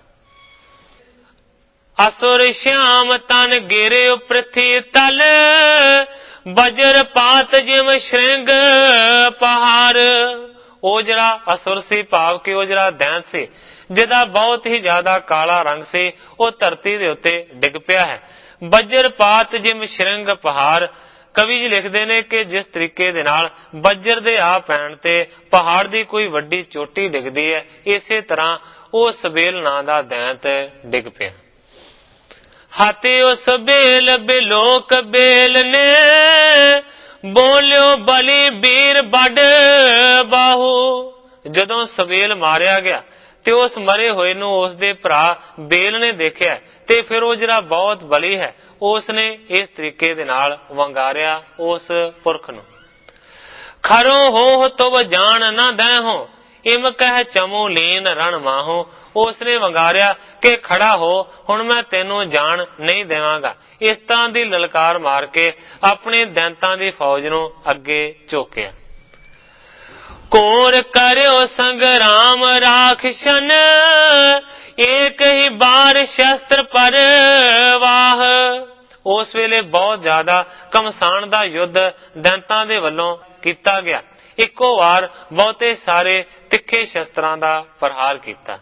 ਅਸੁਰ ਸ਼ਿਆਮ ਤਨ ਗਿਰਿਓ ਪ੍ਰਿਥੀ ਤਲ, ਬਜਰ ਪਾਤ ਜਿਮ ਸ਼੍ਰਿੰਗ ਪਹਾਰ। ਉਹ ਜਿਹੜਾ ਅਸੁਰ ਸੀ, ਭਾਵ ਕਿ ਉਹ ਜਿਹੜਾ ਦੈਂਤ ਸੀ, ਜਿਹਦਾ ਬਹੁਤ ਹੀ ਜ਼ਿਆਦਾ ਕਾਲਾ ਰੰਗ ਸੀ, ਉਹ ਧਰਤੀ ਦੇ ਉੱਤੇ ਡਿੱਗ ਪਿਆ ਹੈ। ਬਜਰ ਪਾਤ ਜਿਮ ਸ਼੍ਰਿੰਗ ਪਹਾੜ। ਕਵੀ ਜੀ ਲਿਖਦੇ ਨੇ ਕਿ ਜਿਸ ਤਰੀਕੇ ਦੇ ਨਾਲ ਬੱਜਰ ਦੇ ਆ ਪੈਣ ਤੇ ਪਹਾੜ ਦੀ ਕੋਈ ਵੱਡੀ ਚੋਟੀ ਡਿੱਗਦੀ ਹੈ, ਇਸੇ ਤਰ੍ਹਾਂ ਉਹ ਸਬੇਲ ਨਾਂ ਦਾ ਦੈਂਤ ਡਿੱਗ ਪਿਆ। ਹਾਤੇ ਉਸ ਬੇਲ ਬਿਲੋਕ ਬੇਲ ਨੇ, ਬੋਲਿਓ ਬਲੀ ਬੀਰ ਵੱਡ ਬਾਹੂ। ਜਦੋਂ ਸਬੇਲ ਮਾਰਿਆ ਗਿਆ ਤੇ ਉਸ ਮਰੇ ਹੋਏ ਨੂੰ ਉਸ ਦੇ ਭਰਾ ਬੇਲ ਨੇ ਦੇਖਿਆ ਤੇ ਫਿਰ ਉਹ ਜਿਹੜਾ ਬਹੁਤ ਬਲੀ ਹੈ, ਉਸ ਨੇ ਇਸ ਤਰੀਕੇ ਦੇ ਨਾਲ ਵੰਗਾਰਿਆ ਉਸ ਪੁਰਖ ਨੂੰ। ਖਰੋ ਹੋ ਤੁਬ ਜਾਣ ਨਾ ਦੈਹੋ, ਇਮ ਕਹਿ ਚਮੂ ਲੀਨ ਰਣ ਮਾਹੋ। ਉਸ ਨੇ ਵੰਗਾਰਿਆ ਕਿ ਖੜਾ ਹੋ, ਹੁਣ ਮੈਂ ਤੈਨੂੰ ਜਾਣ ਨਹੀਂ ਦੇਵਾਂਗਾ। ਇਸ ਤਰ੍ਹਾਂ ਦੀ ਲਲਕਾਰ ਮਾਰ ਕੇ ਆਪਣੇ ਦੈਂਤਾਂ ਦੀ ਫੌਜ ਨੂੰ ਅੱਗੇ ਝੋਕਿਆ। ਕੋਰ ਕਰਿਓ ਸੰਗਰਾਮ ਰਾਖਸ਼ਨ, ਏਕ ਹੀ ਬਾਰ ਸ਼ਸਤਰ ਪਰ ਵਾਹ। ਉਸ ਵੇਲੇ ਬਹੁਤ ਜ਼ਿਆਦਾ ਘਮਸਾਨ ਦਾ ਯੁੱਧ ਦੈਂਤਾਂ ਦੇ ਵੱਲੋਂ ਕੀਤਾ ਗਿਆ। ਇੱਕੋ ਵਾਰ ਬਹੁਤੇ ਸਾਰੇ ਤਿੱਖੇ ਸ਼ਸਤਰਾਂ ਦਾ ਪ੍ਰਹਾਰ ਕੀਤਾ।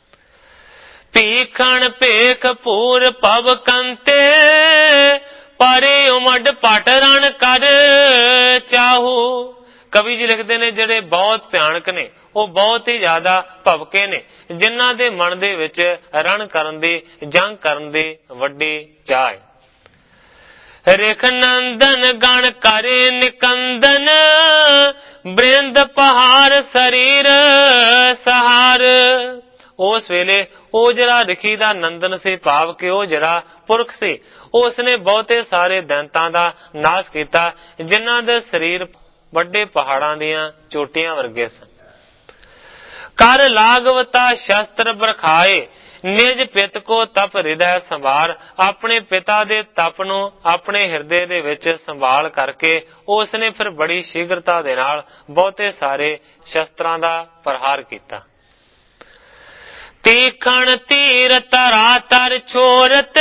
ਭੀਖਣ ਭੇਖ ਪੂਰ ਪਵ ਕੰਤੇ, ਪਰੇ ਉਮੜ ਪਟ ਰਣ ਕਰ ਚਾਹੂ। ਕਵੀ ਜੀ ਲਿਖਦੇ ਨੇ ਜਿਹੜੇ ਬਹੁਤ ਭਿਆਨਕ ਨੇ, ਉਹ ਬਹੁਤ ਹੀ ਜ਼ਿਆਦਾ ਭਵਕੇ ਨੇ, ਜਿਨ੍ਹਾਂ ਦੇ ਮਨ ਦੇ ਵਿੱਚ ਰਣ ਕਰਨ ਦੀ, ਜੰਗ ਕਰਨ ਦੀ ਵੱਡੀ ਚਾਹ ਹੈ। ਰਿਖ ਨੰਦਨ ਗਣ ਕਰੇ ਨਿਕੰਦਨ, ਬ੍ਰਿੰਦ ਪਹਾੜ ਸਰੀਰ ਸਹਾਰ। ਉਸ ਵੇਲੇ ਉਹ ਜਿਹੜਾ ਰਿਖੀ ਦਾ ਨੰਦਨ ਸੀ, ਭਾਵ ਕਿ ਉਹ ਜਿਹੜਾ ਪੁਰਖ ਸੀ, ਉਸ ਨੇ ਬਹੁਤੇ ਸਾਰੇ ਦੈਂਤਾਂ ਦਾ ਨਾਸ਼ ਕੀਤਾ, ਜਿਨ੍ਹਾਂ ਦੇ ਸਰੀਰ ਵੱਡੇ ਪਹਾੜਾਂ ਦੀਆਂ ਚੋਟੀਆਂ ਵਰਗੇ ਸਨ। ਕਰ ਲਾਗਵਤਾ ਸ਼ਸਤਰ ਬਰਖਾਏ, ਨਿਜ ਪਿਤ ਕੋ ਤਪ ਹਿਰਦੈ ਸੰਭਾਰ। ਆਪਣੇ ਪਿਤਾ ਦੇ ਤਪ ਨੂੰ ਆਪਣੇ ਹਿਰਦੇ ਦੇ ਵਿੱਚ ਸੰਭਾਲ ਕਰਕੇ ਉਸ ਨੇ ਫਿਰ ਬੜੀ ਸ਼ੀਘਰਤਾ ਦੇ ਨਾਲ ਬਹੁਤੇ ਸਾਰੇ ਸ਼ਸਤਰਾਂ ਦਾ ਪ੍ਰਹਾਰ ਕੀਤਾ। ਤੀਖਣ ਤੀਰ ਤਰਾ ਤਰ ਛੋਰਤ,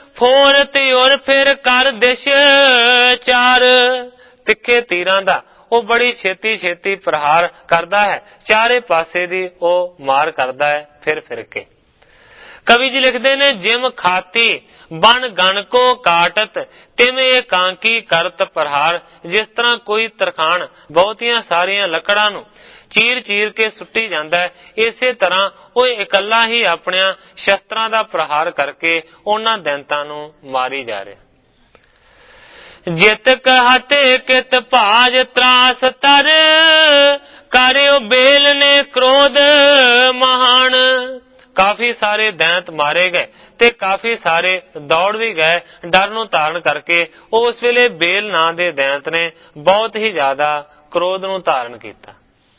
ਫੋਰਤ ਔਰ ਫਿਰ ਕਰ ਦਿਸ਼ ਚਾਰ। ਤਿੱਖੇ ਤੀਰਾਂ ਦਾ ਉਹ ਬੜੀ ਛੇਤੀ ਛੇਤੀ ਪ੍ਰਹਾਰ ਕਰਦਾ ਹੈ, ਚਾਰੇ ਪਾਸੇ ਦੀ ਉਹ ਮਾਰ ਕਰਦਾ ਹੈ ਫਿਰ ਫਿਰ ਕੇ। ਕਵੀ ਜੀ ਲਿਖਦੇ ਨੇ, ਜਿਮ ਖਾਤੀ ਬਨ ਗਣ ਕੋ ਕਾਟਤ ਤਿਵੇਂ ਏਕਾਂਕੀ ਕਰਤ ਪ੍ਰਹਾਰ। ਜਿਸ ਤਰ੍ਹਾਂ ਕੋਈ ਤਰਖਾਣ ਬਹੁਤੀਆਂ ਸਾਰੀਆਂ ਲੱਕੜਾਂ ਨੂੰ ਚੀਰ ਚੀਰ ਕੇ ਸੁੱਟੀ ਜਾਂਦਾ ਹੈ, ਇਸੇ ਤਰ੍ਹਾਂ ਉਹ ਇਕੱਲਾ ਹੀ ਆਪਣਿਆਂ ਸ਼ਸਤਰਾਂ ਦਾ ਪ੍ਰਹਾਰ ਕਰਕੇ ਉਹਨਾਂ ਦੈਂਤਾਂ ਨੂੰ ਮਾਰੀ ਜਾ ਰਿਹਾ। ਜਿਤ ਕਹਤੇ ਕਿਤ ਭਾਜ ਤਰਾਸ ਤਰ ਕਰਿਓ ਬੇਲ ਨੇ ਕ੍ਰੋਧ ਮਹਾਨ। ਕਾਫੀ ਸਾਰੇ ਦੈਂਤ ਮਾਰੇ ਗਏ ਤੇ ਕਾਫੀ ਸਾਰੇ ਦੌੜ ਵੀ ਗਏ ਡਰ ਨੂੰ ਧਾਰਨ ਕਰਕੇ। ਉਸ ਵੇਲੇ ਬੇਲ ਨਾਂ ਦੇ ਦੈਂਤ ਨੇ ਬਹੁਤ ਹੀ ਜ਼ਿਆਦਾ ਕ੍ਰੋਧ ਨੂੰ ਧਾਰਨ ਕੀਤਾ।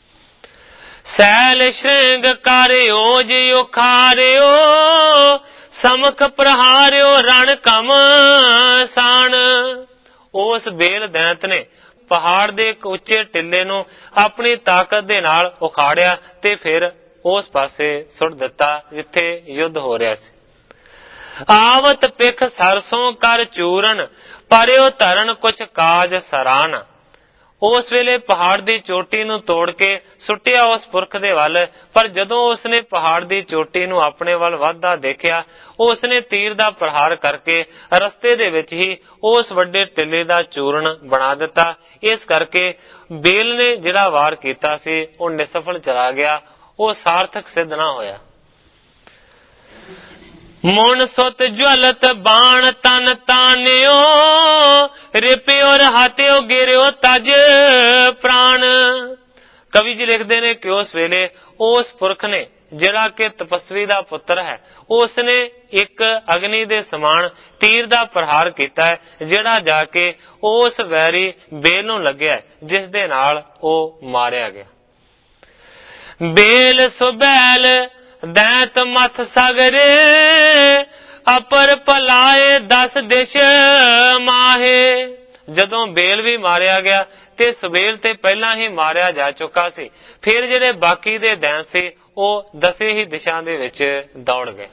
ਸੈਲ ਸ਼੍ਰਿੰਗ ਕਰਿਓ ਜਿਉ ਖਾਰਿਓ ਸਮਖ ਪ੍ਰਹਾਰਿਓ ਰਣ ਕਮ ਸਾਣ। ਉਸ ਬੇਲ ਦੈਂਤ ਨੇ ਪਹਾੜ ਦੇ ਇੱਕ ਉੱਚੇ ਟਿੱਲੇ ਨੂੰ ਆਪਣੀ ਤਾਕਤ ਦੇ ਨਾਲ ਉਖਾੜਿਆ ਤੇ ਫਿਰ ਉਸ ਪਾਸੇ ਸੁੱਟ ਦਿੱਤਾ ਜਿੱਥੇ ਯੁੱਧ ਹੋ ਰਿਹਾ ਸੀ। ਆਵਤ ਪਿਖ ਸਰਸੋਂ ਕਰ ਚੂਰਨ ਪਰਿਓ ਧਰਨ ਕੁਛ ਕਾਜ ਸਰਾਨ। ਉਸ ਵੇਲੇ ਪਹਾੜ ਦੀ ਚੋਟੀ ਨੂੰ ਤੋੜ ਕੇ ਸੁੱਟਿਆ ਉਸ ਪੁਰਖ ਦੇ ਵੱਲ, ਪਰ ਜਦੋਂ ਉਸਨੇ ਪਹਾੜ ਦੀ ਚੋਟੀ ਨੂੰ ਆਪਣੇ ਵੱਲ ਵੱਧਦਾ ਦੇਖਿਆ, ਉਸਨੇ ਤੀਰ ਦਾ ਪ੍ਰਹਾਰ ਕਰਕੇ ਰਸਤੇ ਦੇ ਵਿੱਚ ਹੀ ਉਸ ਵੱਡੇ ਟਿੱਲੇ ਦਾ ਚੂਰਨ ਬਣਾ ਦਿੱਤਾ। ਇਸ ਕਰਕੇ ਬੇਲ ਨੇ ਜਿਹੜਾ ਵਾਰ ਕੀਤਾ ਸੀ ਉਹ ਨਿਸਫਲ ਚਲਾ ਗਿਆ, ਉਹ ਸਾਰਥਕ ਸਿੱਧ ਨਾ ਹੋਇਆ। ਮੁਨ ਸੁਤ ਜਵਲਤ ਬਾਣ ਤਨ ਤਾਨਿਓ ਰਿਪਿਓ ਰਹਾਤਿਓ ਗਿਰਿਓ ਤਜ ਪ੍ਰਾਣ। ਕਵੀ ਜੀ ਲਿਖਦੇ ਨੇ ਕਿ ਉਸ ਵੇਲੇ ਉਸ ਪੁਰਖ ਨੇ ਜਿਹੜਾ ਕਿ ਤਪਸਵੀ ਦਾ ਪੁੱਤਰ ਹੈ, ਉਸ ਨੇ ਇੱਕ ਅਗਨੀ ਦੇ ਸਮਾਨ ਤੀਰ ਦਾ ਪ੍ਰਹਾਰ ਕੀਤਾ ਹੈ, ਜਿਹੜਾ ਜਾ ਕੇ ਉਸ ਵੈਰੀ ਬੇਲ ਨੂੰ ਲੱਗਿਆ, ਜਿਸ ਦੇ ਨਾਲ ਉਹ ਮਾਰਿਆ ਗਿਆ। ਬੇਲ ਸੁਬੈਲ ਦੈਂਤ ਮਥ ਸਗਰੇ ਅਪਰ ਭਲਾਏ ਦਸ ਦਿਸ਼ ਮਾਹੇ। ਜਦੋਂ ਬੇਲ ਵੀ ਮਾਰਿਆ ਗਿਆ ਤੇ ਸੁਬੇਲ ਤੇ ਪਹਿਲਾਂ ਹੀ ਮਾਰਿਆ ਜਾ ਚੁੱਕਾ ਸੀ, ਫਿਰ ਜਿਹੜੇ ਬਾਕੀ ਦੇ ਦੈਂਤ ਸੀ ਉਹ ਦਸੇ ਹੀ ਦਿਸ਼ਾ ਦੇ ਵਿੱਚ ਦੌੜ ਗਏ।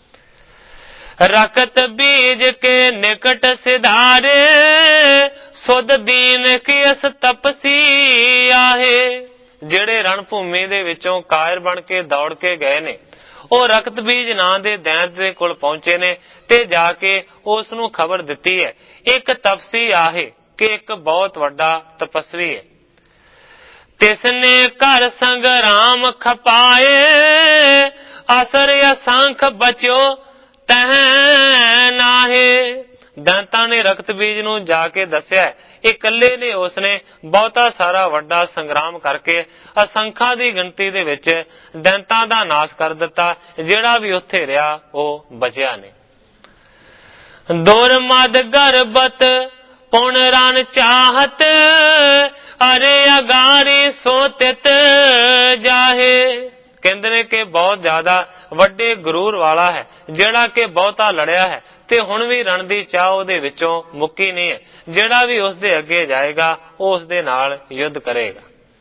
ਰਕਤ ਬੀਜ ਕੇ ਨਿਕਟ ਸਿਧਾਰੇ ਸੁਧ ਦੀਨ ਕੀ ਅਸ ਤਪਸੀ ਆਹੇ। ਜਿਹੜੇ ਰਣ ਭੂਮੀ ਦੇ ਵਿੱਚੋਂ ਕਾਇਰ ਬਣ ਕੇ ਦੌੜ ਕੇ ਗਏ ਨੇ, ਉਹ ਰਕਤ ਬੀਜ ਨਾਂ ਦੇ ਦੈਂਤ ਦੇ ਕੋਲ ਪਹੁੰਚੇ ਨੇ ਤੇ ਜਾ ਕੇ ਉਸ ਨੂੰ ਖਬਰ ਦਿੱਤੀ ਹੈ, ਇੱਕ ਤਪਸੀ ਆਹੇ ਕਿ ਇੱਕ ਬਹੁਤ ਵੱਡਾ ਤਪਸਵੀ ਹੈ। ਤਿਸਨੇ ਘਰ ਸੰਗਰਾਮ ਖਪਾਏ ਅਸਰ ਅਸੰਖ ਬਚਿਓ ਤਹ ਨਾਹੇ। ਦੈਂਤਾਂ ਨੇ ਰਕਤ ਬੀਜ ਨੂੰ ਜਾ ਕੇ ਦੱਸਿਆ, ਇਕੱਲੇ ਨੇ ਉਸਨੇ ਬਹੁਤਾ ਸਾਰਾ ਵੱਡਾ ਸੰਗਰਾਮ ਕਰਕੇ ਅਸੰਖਾਂ ਦੀ ਗਿਣਤੀ ਦੇ ਵਿੱਚ ਦੈਂਤਾਂ ਦਾ ਨਾਸ਼ ਕਰ ਦਿੱਤਾ। ਜਿਹੜਾ ਵੀ ਉੱਥੇ ਰਿਹਾ ਉਹ ਬਚਿਆ ਨਹੀਂ। ਦੁਰਮਦ ਗਰਬਤ ਪੁਣ ਰਨ ਚਾਹਤ ਅਰੇ ਅਗਾਰੀ ਸੋ ਤਿਤ ਜਾਹੇ। ਕਹਿੰਦੇ ਨੇ ਕਿ ਬਹੁਤ ਜ਼ਿਆਦਾ ਵੱਡੇ ਗਰੂਰ ਵਾਲਾ ਹੈ, ਜਿਹੜਾ ਕਿ ਬਹੁਤਾ ਲੜਿਆ ਹੈ ਤੇ ਹੁਣ ਵੀ ਰਣ ਦੀ ਚਾਹ ਉਹਦੇ ਵਿੱਚੋਂ ਮੁੱਕੀ ਨਹੀਂ ਹੈ। ਜਿਹੜਾ ਵੀ ਉਸ ਦੇ ਅੱਗੇ ਜਾਏਗਾ ਉਹ ਉਸ ਦੇ ਨਾਲ ਯੁੱਧ ਕਰੇਗਾ।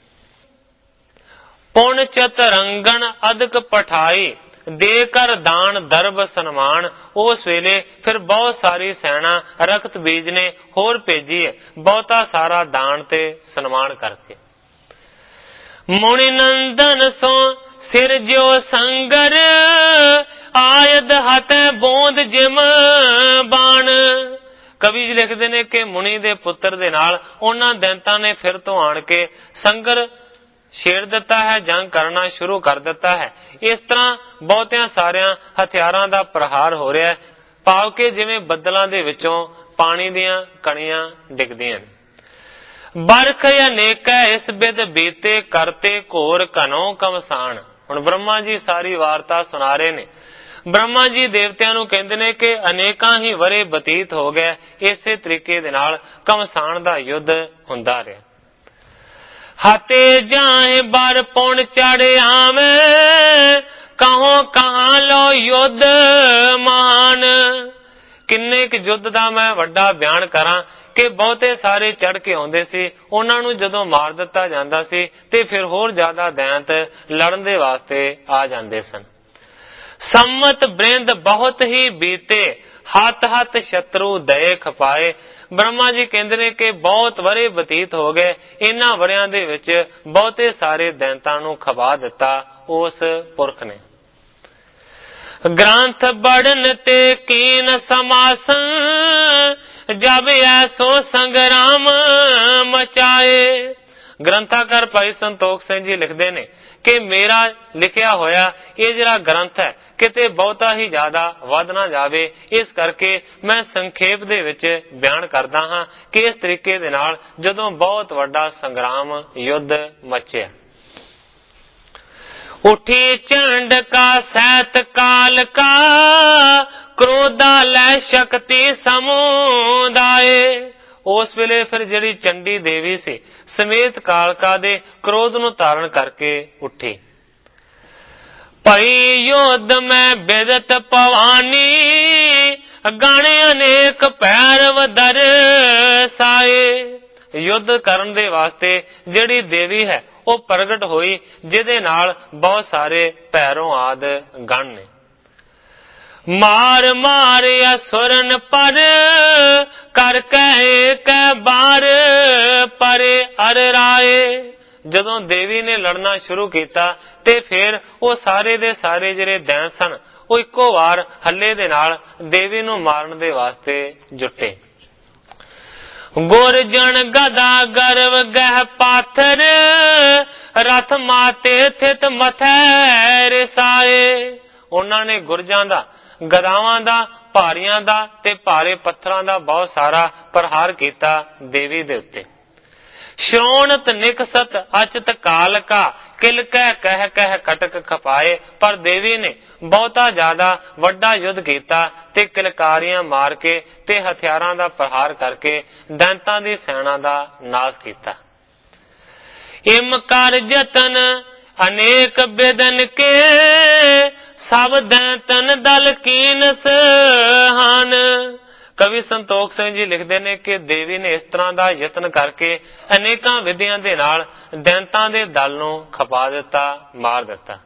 ਪੁਣ ਚਤਰੰਗਣ ਅਦਕ ਪਠਾਈ ਦੇ ਕਰ ਦਾਨ ਦਰਬ ਸਨਮਾਨ। ਉਸ ਵੇਲੇ ਫਿਰ ਬਹੁਤ ਸਾਰੀ ਸੈਨਾ ਰਕਤ ਬੀਜ ਨੇ ਹੋਰ ਭੇਜੀ ਹੈ, ਬਹੁਤਾ ਸਾਰਾ ਦਾਨ ਤੇ ਸਨਮਾਨ ਕਰਕੇ। ਮੁਨੀ ਨੰਦਨ ਸੋ ਸਿਰ ਜਿਉ ਸੰਗਰ ਆਇਦ ਹੱਥ ਬੋਂਦ ਜਿਮ ਬਾਣ। ਕਵੀ ਜੀ ਲਿਖਦੇ ਨੇ ਕਿ ਮੁਨੀ ਦੇ ਪੁੱਤਰ ਦੇ ਨਾਲ ਉਹਨਾਂ ਦੈਂਤਾਂ ਨੇ ਫਿਰ ਤੋਂ ਆਣ ਕੇ ਸੰਗਰ ਛੇੜ ਦਿੱਤਾ ਹੈ, ਜੰਗ ਕਰਨਾ ਸ਼ੁਰੂ ਕਰ ਦਿੱਤਾ ਹੈ। ਇਸ ਤਰ੍ਹਾਂ ਬਹੁਤਿਆਂ ਸਾਰਿਆਂ ਹਥਿਆਰਾਂ ਦਾ ਪ੍ਰਹਾਰ ਹੋ ਰਿਹਾ ਹੈ, ਭਾਵ ਕਿ ਜਿਵੇਂ ਬੱਦਲਾਂ ਦੇ ਵਿੱਚੋਂ ਪਾਣੀ ਦੀਆਂ ਕਣੀਆਂ ਡਿੱਗਦੀਆਂ ਨੇ। ਬਰਖ ਅਨੇਕਾ ਇਸ ਬਿਦ ਬੀਤੇ ਕਰਤੇ ਘੋਰ ਘਨੋ ਕਮਸਾਨ। ਹੁਣ ਬ੍ਰਹਮਾ ਜੀ ਸਾਰੀ ਵਾਰਤਾ ਸੁਣਾ ਰਹੇ ਨੇ। ਬ੍ਰਹਮਾ ਜੀ ਦੇਵਤਿਆਂ ਨੂੰ ਕਹਿੰਦੇ ਨੇ ਕਿ ਅਨੇਕਾਂ ਹੀ ਵਰੇ ਬਤੀਤ ਹੋ ਗਏ, ਇਸੇ ਤਰੀਕੇ ਦੇ ਨਾਲ ਕਮਸਾਨ ਦਾ ਯੁੱਧ ਹੁੰਦਾ ਰਿਹਾ। ਹਤੇ ਜਾਏ ਬਰ ਪੁਣ ਚੜ ਆਵੇਂ ਕਹੋ ਕਹਾਂ ਲੋ ਯੁੱਧ ਮਾਨ। ਕਿੰਨੇ ਕੁ ਯੁੱਧ ਦਾ ਮੈਂ ਵੱਡਾ ਬਿਆਨ ਕਰਾਂ ਕਿ ਬਹੁਤੇ ਸਾਰੇ ਚੜ ਕੇ ਆਉਂਦੇ ਸੀ, ਉਹਨਾਂ ਨੂੰ ਜਦੋਂ ਮਾਰ ਦਿੱਤਾ ਜਾਂਦਾ ਸੀ ਤੇ ਫਿਰ ਹੋਰ ਜ਼ਿਆਦਾ ਦੈਂਤ ਲੜਨ ਦੇ ਵਾਸਤੇ ਆ ਜਾਂਦੇ ਸਨ। ਸੰਮਤ ਬ੍ਰਿੰਦ ਬਹੁਤ ਹੀ ਬੀਤੇ ਹੱਥ ਹੱਥ ਸ਼ਤਰੂ ਦਏ ਖਪਾਏ। ਬ੍ਰਹਮਾ ਜੀ ਕਹਿੰਦੇ ਨੇ ਕਿ ਬਹੁਤ ਵਰੇ ਬਤੀਤ ਹੋ ਗਏ, ਇਹਨਾਂ ਵਰਿਆਂ ਦੇ ਵਿੱਚ ਬਹੁਤੇ ਸਾਰੇ ਦੈਂਤਾਂ ਨੂੰ ਖਪਾ ਦਿੱਤਾ ਉਸ ਪੁਰਖ ਨੇ। ਗ੍ਰੰਥ ਬੜਨ ਤੇ ਕੀਨ ਸਮਾਸਨ, ਜਬ ਐਸੋ ਸੰਗਰਾਮ ਮਚਾਏ। ਗ੍ਰੰਥਾਕਾਰ ਭਾਈ ਸੰਤੋਖ ਸਿੰਘ ਜੀ ਲਿਖਦੇ ਨੇ ਕਿ ਮੇਰਾ ਲਿਖਿਆ ਹੋਇਆ ਇਹ ਜਿਹੜਾ ਗ੍ਰੰਥ ਹੈ ਕਿਤੇ ਬਹੁਤਾ ਹੀ ਜ਼ਿਆਦਾ ਵੱਧ ਨਾ ਜਾਵੇ, ਇਸ ਕਰਕੇ ਮੈਂ ਸੰਖੇਪ ਦੇ ਵਿੱਚ ਬਿਆਨ ਕਰਦਾ ਹਾਂ ਕਿ ਇਸ ਤਰੀਕੇ ਦੇ ਨਾਲ ਜਦੋਂ ਬਹੁਤ ਵੱਡਾ ਸੰਗਰਾਮ ਯੁੱਧ ਮਚਿਆ। ਉਠੀ ਝੰਡ ਕਾ ਸੈਤ ਕਾਲ ਕਾ, ਕ੍ਰੋਧਾ ਲੈ ਸ਼ਕਤੀ ਸਮੁਦਾਏ। ਉਸ ਵੇਲੇ ਫਿਰ ਜਿਹੜੀ ਚੰਡੀ ਦੇਵੀ ਸੀ ਸਮੇਤ ਕਾਲਕਾ ਦੇ ਕ੍ਰੋਧ ਨੂੰ ਧਾਰਨ ਕਰਕੇ ਉੱਠੀ। ਭਈ ਯੁੱਧ ਮੈਂ ਬਿਦਤ ਭਵਾਨੀ, ਗਣ ਅਨੇਕ ਭੈਰਵ ਦਰਸਾਏ। ਯੁੱਧ ਕਰਨ ਦੇ ਵਾਸਤੇ ਜਿਹੜੀ ਦੇਵੀ ਹੈ ਉਹ ਪ੍ਰਗਟ ਹੋਈ, ਜਿਹਦੇ ਨਾਲ ਬਹੁਤ ਸਾਰੇ ਭੈਰੋਂ ਆਦ ਗਣ ਨੇ। ਮਾਰ ਮਾਰ ਅਸੁਰਨ ਪਰ, ਕਰ ਕਹਿ ਕੈ ਬਾਰ ਪਰੇ ਅਰ ਰਾਏ। ਜਦੋਂ ਦੇਵੀ ਨੇ ਲੜਨਾ ਸ਼ੁਰੂ ਕੀਤਾ ਤੇ ਫਿਰ ਉਹ ਸਾਰੇ ਦੇ ਸਾਰੇ ਜਿਹੜੇ ਦੈਂਤ ਸਨ ਉਹ ਇੱਕੋ ਵਾਰ ਹੱਲੇ ਦੇ ਨਾਲ ਦੇਵੀ ਨੂੰ ਮਾਰਨ ਦੇ ਵਾਸਤੇ ਜੁਟੇ। ਗੁਰਜਨ ਗਦਾ ਗਰਵ ਗਹਿ ਪਾਥਰ, ਰਥ ਮਾਤੇ ਥਿਤ ਮਥੈ ਰਸਾਏ। ਉਹਨਾਂ ਨੇ ਗੁਰਜਾਂ ਦਾ, ਗਦਾਵਾਂ ਦਾ, ਭਾਰੀਆਂ ਦਾ ਤੇ ਭਾਰੇ ਪੱਥਰਾਂ ਦਾ ਬਹੁਤ ਸਾਰਾ ਪ੍ਰਹਾਰ ਕੀਤਾ ਦੇਵੀ ਦੇ ਉੱਤੇ। ਸ਼ੋਣਤ ਨਿਕਸਤ ਅਚਤ ਕਾਲਕਾ, ਕਿਲ ਕਹਿ ਕਹਿ ਕਹਿ ਕਟਕ ਖਪਾਏ। ਪਰ ਦੇਵੀ ਨੇ ਬਹੁਤਾ ਜ਼ਿਆਦਾ ਵੱਡਾ ਯੁੱਧ ਕੀਤਾ ਤੇ ਕਿਲਕਾਰੀਆਂ ਮਾਰ ਕੇ ਤੇ ਹਥਿਆਰਾਂ ਦਾ ਪ੍ਰਹਾਰ ਕਰਕੇ ਦੈਂਤਾਂ ਦੀ ਸੈਨਾ ਦਾ ਨਾਸ਼ ਕੀਤਾ। ਇਮ ਕਰ ਯਤਨ ਅਨੇਕ ਬਿਦਨ ਕੇ, ਸਭ ਦੈਂਤਨ ਦਲ ਕੀਨਸ ਹਨ। ਕਵੀ ਸੰਤੋਖ ਸਿੰਘ ਜੀ ਲਿਖਦੇ ਨੇ ਕਿ ਦੇਵੀ ਨੇ ਇਸ ਤਰ੍ਹਾਂ ਦਾ ਯਤਨ ਕਰਕੇ ਅਨੇਕਾਂ ਵਿਧੀਆਂ ਦੇ ਨਾਲ ਦੈਂਤਾਂ ਦੇ ਦਲ ਨੂੰ ਖਪਾ ਦਿੱਤਾ, ਮਾਰ ਦਿੱਤਾ।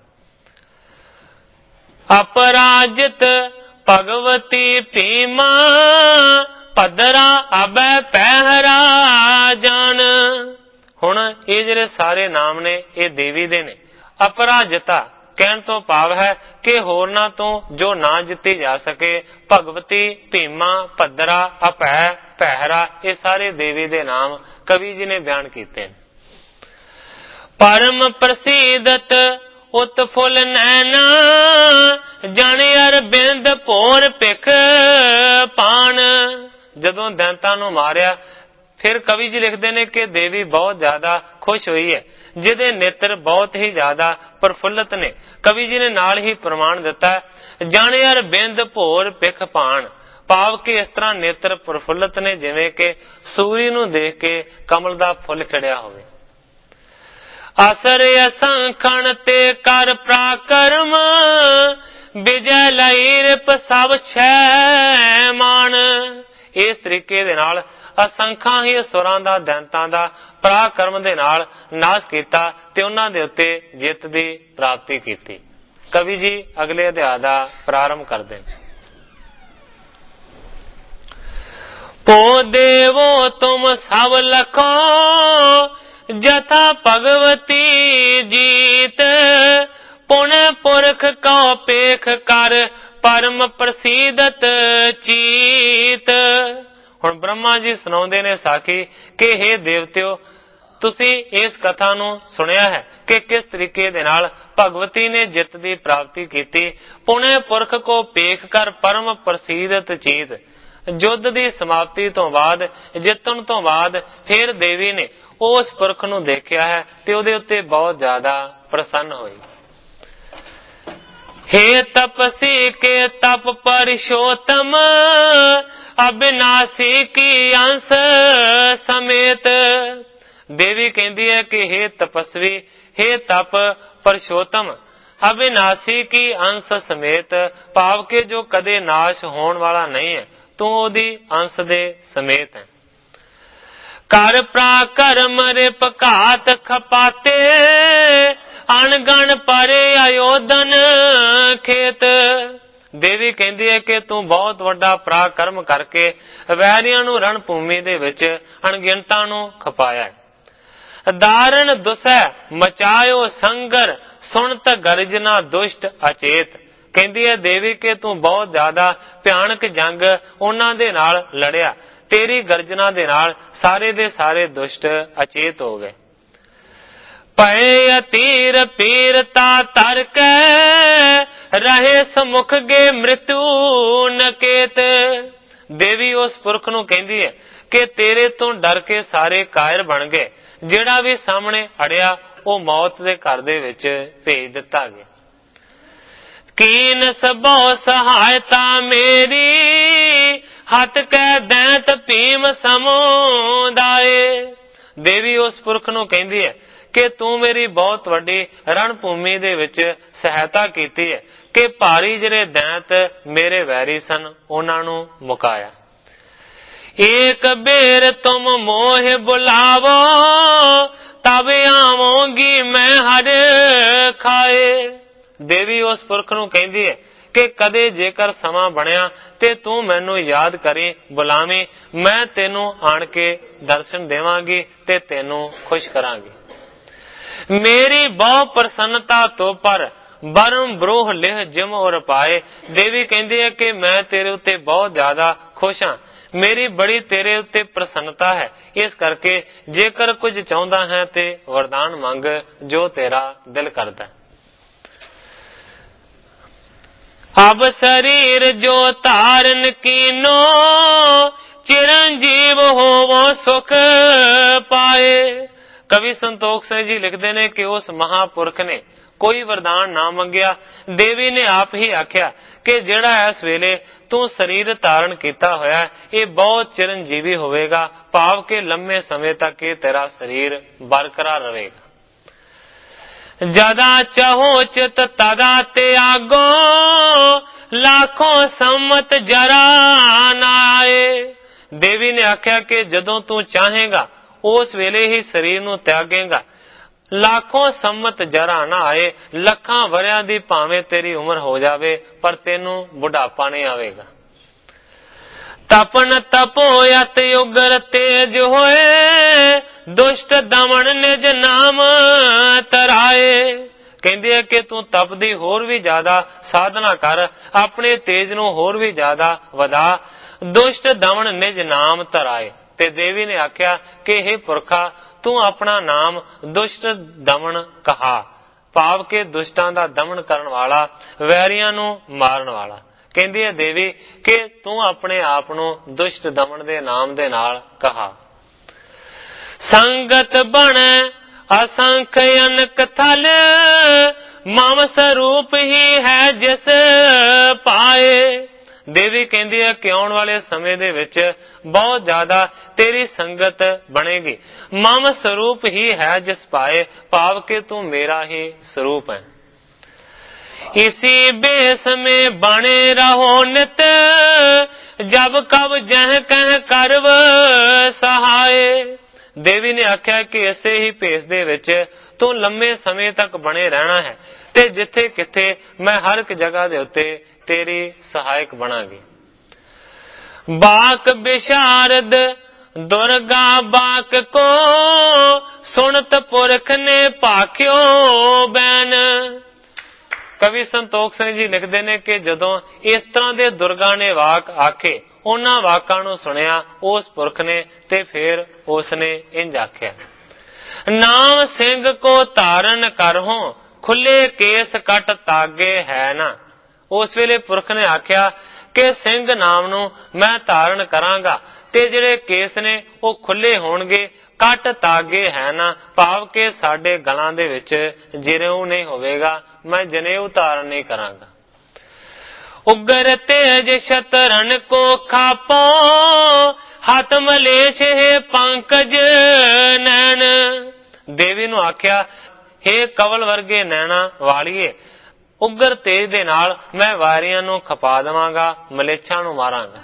ਅਪਰਾਜਿਤ ਭਗਵਤੀ ਭੀਮਾ, ਭਦਰਾ ਅਬੈ ਪਹਿਰਾ ਜਾਨ। ਹੁਣ ਇਹ ਜਿਹੜੇ ਸਾਰੇ ਨਾਮ ਨੇ ਇਹ ਦੇਵੀ ਦੇ ਨੇ। ਅਪਰਾਜਿਤਾ ਕਹਿਣ ਤੋਂ ਭਾਵ ਹੈ ਕਿ ਹੋਰਨਾਂ ਤੋਂ ਜੋ ਨਾ ਜਿੱਤੀ ਜਾ ਸਕੇ। ਭਗਵਤੀ, ਭੀਮਾ, ਭਦਰਾ, ਅਭੈ, ਪਹਿਰਾ, ਇਹ ਸਾਰੇ ਦੇਵੀ ਦੇ ਨਾਮ ਕਵੀ ਜੀ ਨੇ ਬਿਆਨ ਕੀਤੇ ਨੇ। ਪਰਮ ਪ੍ਰਸਿੱਧਤ ਉਤਫੁੱਲ ਨੈਣਾ, ਜਨ ਅਰਬਿੰਦ ਭੋਰ ਭਿਖ ਪਾਣ। ਜਦੋਂ ਦੈਂਤਾਂ ਨੂੰ ਮਾਰਿਆ ਫਿਰ ਕਵੀ ਜੀ ਲਿਖਦੇ ਨੇ ਕਿ ਦੇਵੀ ਬਹੁਤ ਜ਼ਿਆਦਾ ਖੁਸ਼ ਹੋਈ ਹੈ, ਜਿਹਦੇ ਨੇਤਰ ਬਹੁਤ ਹੀ ਜ਼ਿਆਦਾ ਪ੍ਰਫੁੱਲਤ ਨੇ। ਕਵੀ ਜੀ ਨੇ ਨਾਲ ਹੀ ਪ੍ਰਮਾਣ ਦਿੱਤਾ, ਜਨ ਅਰਬਿੰਦ ਭੋਰ ਭਿਖ ਪਾਣ, ਭਾਵ ਕਿ ਇਸ ਤਰ੍ਹਾਂ ਨੇਤਰ ਪ੍ਰਫੁੱਲਤ ਨੇ ਜਿਵੇਂ ਕਿ ਸੂਰੀ ਨੂੰ ਦੇਖ ਕੇ ਕਮਲ ਦਾ ਫੁੱਲ ਖਿੜਿਆ ਹੋਵੇ। ਅਸਰ ਅਸੰਖਣ ਤੇ ਕਰ ਪ੍ਰਾਕਰਮ, ਵਿਜੈ ਲਈ ਰਿਪ ਸਭ ਛੈ ਮਾਨ। ਇਸ ਤਰੀਕੇ ਦੇ ਨਾਲ ਅਸੰਖਾਂ ਹੀ ਅਸੁਰਾਂ ਦਾ, ਦੈਂਤਾਂ ਦਾ ਪਰਾਕਰਮ ਦੇ ਨਾਲ ਨਾਸ਼ ਕੀਤਾ ਤੇ ਉਹਨਾਂ ਦੇ ਉੱਤੇ ਜਿੱਤ ਦੀ ਪ੍ਰਾਪਤੀ ਕੀਤੀ। ਕਵੀ ਜੀ ਅਗਲੇ ਅਧਿਆਇ ਦਾ ਪ੍ਰਾਰੰਭ ਕਰਦੇ ਨੇ। ਪੋ ਦੇਵੋ ਤੁਮ ਸਭ ਲਖੋ, ਜਥਾ ਭਗਵਤੀ ਜੀਤ, ਪੁਣੇ ਪੁਰਖ ਕਉ ਪੇਖ ਕਰ, ਪਰਮ ਪ੍ਰਸਿੱਧਤ ਚੀਤ। ਹੁਣ ਬ੍ਰਹਮਾ ਜੀ ਸੁਣਾਉਂਦੇ ਨੇ ਸਾਖੀ ਕਿ ਹੇ ਦੇਵਤਿਓ, ਤੁਸੀਂ ਇਸ ਕਥਾ ਨੂੰ ਸੁਣਿਆ ਹੈ ਕਿ ਕਿਸ ਤਰੀਕੇ ਦੇ ਨਾਲ ਭਗਵਤੀ ਨੇ ਜਿੱਤ ਦੀ ਪ੍ਰਾਪਤੀ ਕੀਤੀ। ਪੁਣੇ ਪੁਰਖ ਕੋ ਪੇਖ ਕਰ, ਪਰਮ ਪ੍ਰਸਿੱਧਤ ਚੀਤ। ਯੁੱਧ ਦੀ ਸਮਾਪਤੀ ਤੋਂ ਬਾਅਦ, ਜਿੱਤਣ ਤੋਂ ਬਾਅਦ ਫਿਰ ਦੇਵੀ ਨੇ ਉਸ ਪੁਰਖ ਨੂੰ ਦੇਖਿਆ ਹੈ ਤੇ ਉਹਦੇ ਉੱਤੇ ਬਹੁਤ ਜ਼ਿਆਦਾ ਪ੍ਰਸੰਨ ਹੋਈ। हे तपसी के तप परिशोतम, अविनाशी की अंश समेत। देवी कहती है कि हे तपस्वी, हे तप परशोतम, अविनाशी की अंश समेत, भाव के जो कदे नाश होने वाला नहीं है, तू ओदी अंश दे समेत है। कर प्राकर्म रिप घात खपाते, अनगण परे अयोधन खेत। ਦੇਵੀ ਕਹਿੰਦੀ ਹੈ ਕਿ ਤੂੰ ਬਹੁਤ ਵੱਡਾ ਪਰਾਕਰਮ ਕਰਕੇ ਵੈਰੀਆਂ ਨੂੰ ਰਣ ਭੂਮੀ ਦੇ ਵਿੱਚ ਅਣਗਿਣਤਾਂ ਨੂੰ ਖਪਾਇਆ ਹੈ। ਦਾਰਨ ਦੁਸੈ ਮਚਾਇਓ ਸੰਗਰ ਸੁਣਤ ਗਰਜਨਾ ਦੁਸ਼ਟ ਅਚੇਤ। ਕਹਿੰਦੀ ਹੈ ਦੇਵੀ ਕਿ ਤੂੰ ਬਹੁਤ ਜ਼ਿਆਦਾ ਭਿਆਨਕ ਜੰਗ ਉਹਨਾਂ ਦੇ ਨਾਲ ਲੜਿਆ, ਤੇਰੀ ਗਰਜਨਾ ਦੇ ਨਾਲ ਸਾਰੇ ਦੇ ਸਾਰੇ ਦੁਸ਼ਟ ਅਚੇਤ ਹੋ ਗਏ। ਪਏ ਅਤੀਰ ਪੀਰਤਾ ਤਰਕੈ ਰਹੇ ਸਮੁਖ ਗੇ ਮ੍ਰਿਤੂ ਨਕੇਤ। ਦੇਵੀ ਉਸ ਪੁਰਖ ਨੂੰ ਕਹਿੰਦੀ ਹੈ ਕਿ ਤੇਰੇ ਤੋਂ ਡਰ ਕੇ ਸਾਰੇ ਕਾਇਰ ਬਣ ਗਏ, ਜਿਹੜਾ ਵੀ ਸਾਹਮਣੇ ਅੜਿਆ ਉਹ ਮੌਤ ਦੇ ਘਰ ਦੇ ਵਿੱਚ ਭੇਜ ਦਿੱਤਾ ਗਿਆ। ਕੀਨ ਸਭੋ ਸਹਾਇਤਾ ਮੇਰੀ ਹੱਥ ਕੈ ਦੈਂਤ ਭੀਮ ਸਮੁਦਾਏ। ਦੇਵੀ ਉਸ ਪੁਰਖ ਨੂੰ ਕਹਿੰਦੀ ਹੈ ਕਿ ਤੂੰ ਮੇਰੀ ਬਹੁਤ ਵੱਡੀ ਰਣ ਭੂਮੀ ਦੇ ਵਿੱਚ ਸਹਾਇਤਾ ਕੀਤੀ ਹੈ ਕਿ ਭਾਰੀ ਜਿਹੜੇ ਦੈਂਤ ਮੇਰੇ ਵੈਰੀ ਸਨ ਉਹਨਾਂ ਨੂੰ ਮੁਕਾਇਆ। ਏਕ ਬੇਰ ਤੁਮ ਮੋਹ ਬੁਲਾਵੋ ਤਬ ਆਵਾਂਗੀ ਮੈਂ ਹਰ ਖਾਏ। ਦੇਵੀ ਉਸ ਪੁਰਖ ਨੂੰ ਕਹਿੰਦੀ ਹੈ ਕਿ ਕਦੇ ਜੇਕਰ ਸਮਾਂ ਬਣਿਆ ਤੇ ਤੂੰ ਮੈਨੂੰ ਯਾਦ ਕਰੀ, ਬੁਲਾਵੇਂ, ਮੈਂ ਤੈਨੂੰ ਆਣ ਕੇ ਦਰਸ਼ਨ ਦੇਵਾਂਗੀ ਤੇ ਤੈਨੂੰ ਖੁਸ਼ ਕਰਾਂਗੀ। ਮੇਰੀ ਬਹੁ ਪ੍ਰਸੰਨਤਾ ਤੋਂ ਪਰ ਬਰਮ ਬਰੋਹ ਲਿਹ ਜਿਮ ਔਰ ਪਾਏ। ਦੇਵੀ ਕਹਿੰਦੀ ਹੈ ਕਿ ਮੈਂ ਤੇਰੇ ਉੱਤੇ ਬਹੁਤ ਜ਼ਿਆਦਾ ਖੁਸ਼ ਹਾਂ, ਮੇਰੀ ਬੜੀ ਤੇਰੇ ਉੱਤੇ ਪ੍ਰਸੰਨਤਾ ਹੈ, ਇਸ ਕਰਕੇ ਜੇਕਰ ਕੁਝ ਚਾਹੁੰਦਾ ਹੈ ਤੇ ਵਰਦਾਨ ਮੰਗ ਜੋ ਤੇਰਾ ਦਿਲ ਕਰਦਾ। ਅਬ ਸਰੀਰ ਜੋ ਧਾਰਨ ਕੀਨੋ ਚਿਰੰਜੀਵ ਹੋਵੋ ਸੁਖ ਪਾਏ। ਕਵੀ ਸੰਤੋਖ ਸਿੰਘ ਜੀ ਲਿਖਦੇ ਨੇ ਕਿ ਉਸ ਮਹਾਪੁਰਖ ਨੇ ਕੋਈ ਵਰਦਾਨ ਨਾ ਮੰਗਿਆ, ਦੇਵੀ ਨੇ ਆਪ ਹੀ ਆਖਿਆ ਕਿ ਜਿਹੜਾ ਇਸ ਵੇਲੇ ਤੂੰ ਸਰੀਰ ਧਾਰਨ ਕੀਤਾ ਹੋਇਆ ਇਹ ਬਹੁਤ ਚਿਰੰਜੀਵੀ ਹੋਵੇਗਾ, ਭਾਵ ਕਿ ਲੰਮੇ ਸਮੇਂ ਤੱਕ ਇਹ ਤੇਰਾ ਸਰੀਰ ਬਰਕਰਾਰ ਰਹੇਗਾ। ਜਦਾ ਚਾਹੋ ਚਿਤ ਤਦਾ ਤਿਆਗੋ ਲੱਖੋਂ ਸੰਮਤ ਜਰਾ ਨਾ ਆਏ। ਦੇਵੀ ਨੇ ਆਖਿਆ ਕਿ ਜਦੋਂ ਤੂੰ ਚਾਹੇਗਾ ਉਸ ਵੇਲੇ ਹੀ ਸਰੀਰ ਨੂੰ ਤਿਆਗੇਗਾ, ਲੱਖੋਂ ਸੰਮਤ ਜਰਾ ਨਾ ਆਏ, ਲੱਖਾਂ ਵਰਿਆਂ ਦੀ ਭਾਵੇਂ ਤੇਰੀ ਉਮਰ ਹੋ ਜਾਵੇ ਪਰ ਤੈਨੂੰ ਬੁਢਾਪਾ ਨਹੀਂ ਆਵੇਗਾ। ਤਪਨ ਤਪੋ ਅਤ ਉਗਰ ਤੇਜ ਹੋਏ ਦੁਸ਼ਟ ਦਮਨ ਨਿਜ ਨਾਮ ਤਰਾਏ। ਕਹਿੰਦੇ ਆ ਕਿ ਤੂੰ ਤਪ ਦੀ ਹੋਰ ਵੀ ਜ਼ਿਆਦਾ ਸਾਧਨਾ ਕਰ, ਆਪਣੇ ਤੇਜ ਨੂੰ ਹੋਰ ਵੀ ਜ਼ਿਆਦਾ ਵਧਾ, ਦੁਸ਼ਟ ਦਮਨ ਨਿਜ ਨਾਮ ਤਰਾਏ। ਤੇ ਦੇਵੀ ਨੇ ਆਖਿਆ ਕਿ ਇਹ ਪੁਰਖਾ ਤੂੰ ਆਪਣਾ ਨਾਮ ਦੁਸ਼ਟ ਦਮਨ ਕਹਾ, ਭਾਵ ਕਿ ਦੁਸ਼ਟਾਂ ਦਾ ਦਮਨ ਕਰਨ ਵਾਲਾ, ਵੈਰੀਆਂ ਨੂੰ ਮਾਰਨ ਵਾਲਾ। ਕਹਿੰਦੀ ਹੈ ਦੇਵੀ ਕਿ ਤੂੰ ਆਪਣੇ ਆਪ ਨੂੰ ਦੁਸ਼ਟ ਦਮਨ ਦੇ ਨਾਮ ਦੇ ਨਾਲ ਕਹਾ। ਸੰਗਤ ਬਣ ਅਸੰਖ ਅਨਕ ਥਲ ਮਮ ਸਰੂਪ ਹੀ ਹੈ ਜਿਸ ਪਾਏ। ਦੇਵੀ ਕਹਿੰਦੀ ਹੈ ਕਿ ਆਉਣ ਵਾਲੇ ਸਮੇਂ ਦੇ ਵਿੱਚ ਬਹੁਤ ਜ਼ਿਆਦਾ ਤੇਰੀ ਸੰਗਤ ਬਣੇਗੀ। ਮਮ ਸਰੂਪ ਹੀ ਹੈ ਜਿਸ ਪਾਏ, ਭਾਵ ਕਿ ਤੂੰ ਮੇਰਾ ਹੀ ਸਰੂਪ ਹੈ। ਇਸੀ ਬੇਸ में बने रहो नित जब कब जह कह करव सहाय। ਦੇਵੀ ਨੇ ਆਖਿਆ ਕਿ ਇਸੇ ਹੀ ਭੇਸ ਦੇ ਵਿੱਚ ਤੂੰ ਲੰਮੇ ਸਮੇਂ ਤੱਕ ਬਣੇ ਰਹਿਣਾ ਹੈ ਤੇ ਜਿੱਥੇ ਕਿੱਥੇ ਮੈਂ ਹਰ ਇੱਕ ਜਗ੍ਹਾ ਦੇ ਉੱਤੇ ਤੇਰੀ ਸਹਾਇਕ ਬਣਾਂਗੀ। ਬਾਕ ਵਿਸ਼ਾਰਦ ਦੁਰਗਾ ਬਾਕ ਕੋ ਸੁਣਤ ਪੁਰਖ ਨੇ ਭਾਖਿਓ ਬੈਨ। ਕਵੀ ਸੰਤੋਖ ਸਿੰਘ ਜੀ ਲਿਖਦੇ ਨੇ ਕਿ ਜਦੋਂ ਇਸ ਤਰ੍ਹਾਂ ਦੇ ਦੁਰਗਾ ਨੇ ਵਾਕ ਆਖੇ, ਉਹਨਾਂ ਵਾਕਾਂ ਨੂੰ ਸੁਣਿਆ ਉਸ ਪੁਰਖ ਨੇ ਤੇ ਫਿਰ ਉਸ ਨੇ ਇੰਜ ਆਖਿਆ, ਨਾਮ ਸਿੰਘ ਕੋ ਧਾਰਨ ਕਰਹੁ ਖੁੱਲੇ ਕੇਸ ਕੱਟ ਤਾਗੇ ਹੈ ਨਾ। ਉਸ ਵੇਲੇ ਪੁਰਖ ਨੇ ਆਖਿਆ ਕਿ ਸਿੰਘ ਨਾਮ ਨੂੰ ਮੈਂ ਧਾਰਨ ਕਰਾਂਗਾ ਤੇ ਜਿਹੜੇ ਕੇਸ ਨੇ ਉਹ ਖੁੱਲੇ ਹੋਣਗੇ, ਕੱਟ ਤਾਗੇ ਹੈ ਨਾ, ਭਾਵ ਕਿ ਸਾਡੇ ਗਲਾਂ ਦੇ ਵਿੱਚ ਜਿਰੇਉ ਨਹੀਂ ਹੋਵੇਗਾ, ਮੈਂ ਜਨੇਊ ਧਾਰਨ ਨਹੀਂ ਕਰਾਂਗਾ। ਉਗਰ ਤੇਜ ਸ਼ਤਰਨ ਕੋ ਖਾਪੋ ਹੱਥ ਮਲੇਸ਼ ਹੈ ਪੰਕਜ ਨੈਣ। ਦੇਵੀ ਨੂੰ ਆਖਿਆ, ਹੇ ਕਵਲ ਵਰਗੇ ਨੈਣਾ ਵਾਲੀਏ, ਉਗਰ ਤੇਜ ਦੇ ਨਾਲ ਮੈਂ ਵਾਰੀਆਂ ਨੂੰ ਖਪਾ ਦੇਵਾਂਗਾ, ਮਲੇਛਾਂ ਨੂੰ ਮਾਰਾਂਗਾ।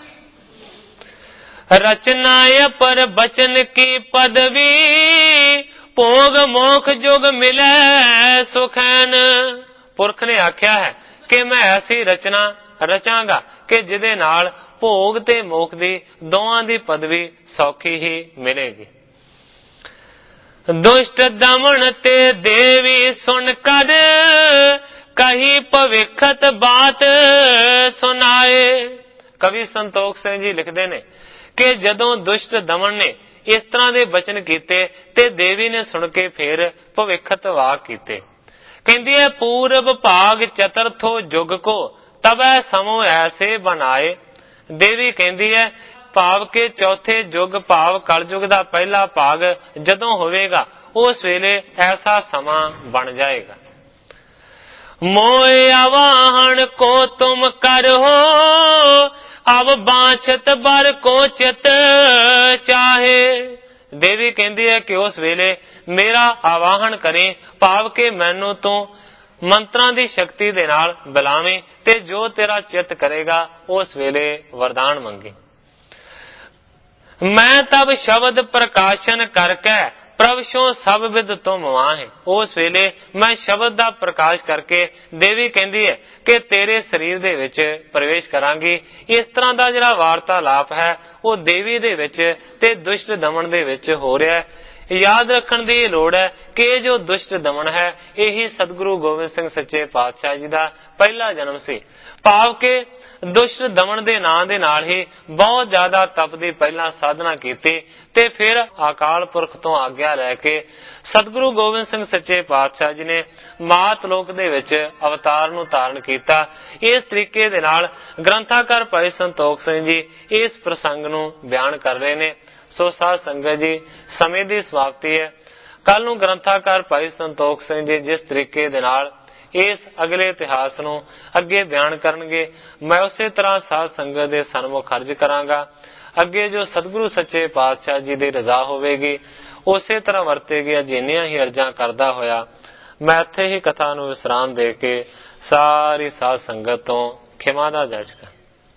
ਰਚਨਾ ਅਪਰ ਬਚਨ ਕੀ ਪਦਵੀ ਭੋਗ ਮੋਖ ਜੁਗ ਮਿਲੇ ਸੁਖੈਨ। ਪੁਰਖ ਨੇ ਆਖਿਆ ਹੈ ਕਿ ਮੈਂ ਐਸੀ ਰਚਨਾ ਰਚਾਂਗਾ ਕਿ ਜਿਹਦੇ ਨਾਲ ਭੋਗ ਤੇ ਮੋਖ ਦੀ ਦੋਵਾਂ ਦੀ ਪਦਵੀ ਸੌਖੀ ਹੀ ਮਿਲੇਗੀ। ਦੁਸ਼ਟ ਦਮਨ ਤੇ ਦੇਵੀ ਸੁਣ ਕਰ ਕਹੀ ਭਵਿੱਖਤ ਬਾਤ ਸੁਣਾਏ। ਕਵੀ ਸੰਤੋਖ ਸਿੰਘ ਜੀ ਲਿਖਦੇ ਨੇ ਕਿ ਜਦੋਂ ਦੁਸ਼ਟ ਦਮਨ ਨੇ ਇਸ ਤਰ੍ਹਾਂ ਦੇ ਬਚਨ ਕੀਤੇ ਤੇ ਦੇਵੀ ਨੇ ਸੁਣ ਕੇ ਫਿਰ ਭਵਿੱਖਤ ਵਾਕ ਕੀਤੇ। ਕਹਿੰਦੀ ਹੈ ਪੂਰਬ ਭਾਗ ਚਤੁਰਥੋ ਯੁਗ ਕੋ ਤਬੈ ਸਮੋ ਐਸੇ ਬਣਾਏ। ਦੇਵੀ ਕਹਿੰਦੀ ਹੈ ਭਾਵ ਕੇ ਚੌਥੇ ਯੁਗ ਭਾਵ ਕਲਯੁਗ ਦਾ ਪਹਿਲਾ ਭਾਗ ਜਦੋਂ ਹੋਵੇਗਾ ਉਸ ਵੇਲੇ ਐਸਾ ਸਮਾਂ ਬਣ ਜਾਏਗਾ। ਮੋਏ ਆਵਾਹਨ ਕੋ ਤੁਮ ਕਰੋ ਅਬ ਬਾਛਤ ਬਰ ਕੋ ਚਿਤ ਚਾਹੇ। ਦੇਵੀ ਕਹਿੰਦੀ ਹੈ ਕਿ ਉਸ ਵੇਲੇ ਮੇਰਾ ਆਵਾਹਨ ਕਰੇ ਭਾਵ ਕਿ ਮੈਨੂੰ ਤੂੰ ਮੰਤਰਾਂ ਦੀ ਸ਼ਕਤੀ ਦੇ ਨਾਲ ਬੁਲਾਵੇਂ ਤੇ ਜੋ ਤੇਰਾ ਚਿੱਤ ਕਰੇਗਾ ਉਸ ਵੇਲੇ ਵਰਦਾਨ ਮੰਗੇ। ਮੈਂ ਤਬ ਸ਼ਬਦ ਪ੍ਰਕਾਸ਼ਨ ਕਰਕੇ ਪ੍ਰਭ ਸੋ ਸਭ ਵਿਦ ਤੁਮ ਵਾਹੇ। ਉਸ ਵੇਲੇ ਮੈਂ ਸ਼ਬਦ ਦਾ ਪ੍ਰਕਾਸ਼ ਕਰਕੇ ਦੇਵੀ ਕਹਿੰਦੀ ਹੈ ਕਿ ਤੇਰੇ ਸਰੀਰ ਦੇ ਵਿੱਚ ਪ੍ਰਵੇਸ਼ ਕਰਾਂਗੀ। ਇਸ ਤਰ੍ਹਾਂ ਦਾ ਜਿਹੜਾ ਵਾਰਤਾਲਾਪ ਹੈ ਉਹ ਦੇਵੀ ਦੇ ਵਿੱਚ ਤੇ ਦੁਸ਼ਟ ਦਮਨ ਦੇ ਵਿੱਚ ਹੋ ਰਿਹਾ ਹੈ। ਯਾਦ ਰੱਖਣ ਦੀ ਲੋੜ ਹੈ ਕਿ ਇਹ ਜੋ ਦੁਸ਼ਟ ਦਮਨ ਹੈ ਇਹੀ ਸਤਿਗੁਰੂ ਗੋਬਿੰਦ ਸਿੰਘ ਸੱਚੇ ਪਾਤਸ਼ਾਹ ਜੀ ਦਾ ਪਹਿਲਾ ਜਨਮ ਸੀ। ਭਾਵ ਕਿ ਦੁਸ਼ਟ ਦਮਨ ਦੇ ਨਾਂ ਦੇ ਨਾਲ ਹੀ ਬਹੁਤ ਜ਼ਿਆਦਾ ਤਪ ਦੀ ਪਹਿਲਾਂ ਸਾਧਨਾ ਕੀਤੀ ਤੇ ਫਿਰ ਅਕਾਲ ਪੁਰਖ ਤੋਂ ਆਗਿਆ ਲੈ ਕੇ ਸਤਿਗੁਰੂ ਗੋਬਿੰਦ ਸਿੰਘ ਸੱਚੇ ਪਾਤਸ਼ਾਹ ਜੀ ਨੇ ਮਾਤ ਲੋਕ ਦੇ ਵਿੱਚ ਅਵਤਾਰ ਨੂੰ ਧਾਰਨ ਕੀਤਾ। ਇਸ ਤਰੀਕੇ ਦੇ ਨਾਲ ਗ੍ਰੰਥਾਕਾਰ ਭਾਈ ਸੰਤੋਖ ਸਿੰਘ ਜੀ ਇਸ ਪ੍ਰਸੰਗ ਨੂੰ ਬਿਆਨ ਕਰ ਰਹੇ ਨੇ। ਸੋ ਸਾਧ ਸੰਗਤ ਜੀ ਸਮੇਂ ਦੀ ਸਮਾਪਤੀ ਹੈ। ਕੱਲ ਨੂੰ ਗ੍ਰੰਥਾਕਾਰ ਭਾਈ ਸੰਤੋਖ ਸਿੰਘ ਜੀ ਜਿਸ ਤਰੀਕੇ ਦੇ ਨਾਲ ਇਸ ਅਗਲੇ ਇਤਿਹਾਸ ਨੂੰ ਅੱਗੇ ਬਿਆਨ ਕਰਨਗੇ ਮੈਂ ਉਸੇ ਤਰ੍ਹਾਂ ਸਾਧ ਸੰਗਤ ਦੇ ਸਨਮੁਖ ਅਰਜ਼ ਕਰਾਂਗਾ। ਅੱਗੇ ਜੋ ਸਤਿਗੁਰੂ ਸੱਚੇ ਪਾਤਸ਼ਾਹ ਜੀ ਦੀ ਰਜ਼ਾ ਹੋਵੇਗੀ ਉਸੇ ਤਰ੍ਹਾਂ ਵਰਤੇਗੀ। ਅਜਿਹੀਆਂ ਹੀ ਅਰਜ਼ਾਂ ਕਰਦਾ ਹੋਇਆ ਮੈਂ ਇੱਥੇ ਹੀ ਕਥਾ ਨੂੰ ਵਿਸਰਾਮ ਦੇ ਕੇ ਸਾਰੀ ਸਾਧ ਸੰਗਤ ਤੋਂ ਖਿਮਾ ਦਾ ਜਾਚਕਾਂ।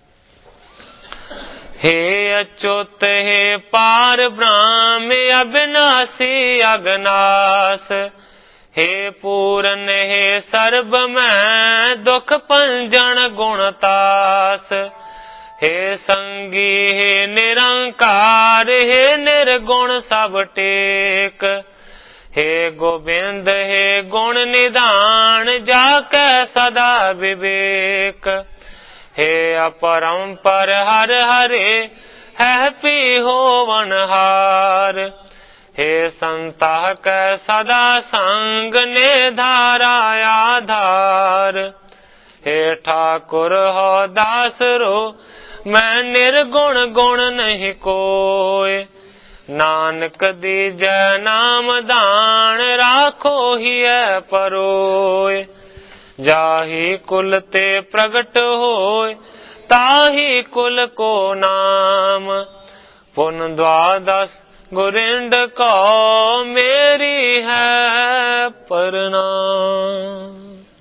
हे अच्युत हे पार ब्रह्म अविनाशी अगनास। हे पूरन हे सर्ब में दुख पंजन गुणतास। हे संगी हे निरंकार हे निर्गुण सब टेक। हे गोविंद हे गुण निधान जाके सदा विवेक। हे अपरंपर हर हरे है पी होवनहार। हे संता कै सदा संग ने धारा आधार। हे ठाकुर हो दास रो मैं निर्गुण गुण नहीं कोय। नानक दीजै नाम दान राखो ही है परोय। जाही कुल ते प्रगट होय ताही कुल को नाम। पुन द्वादश गुरिंड को मेरी है प्रणाम।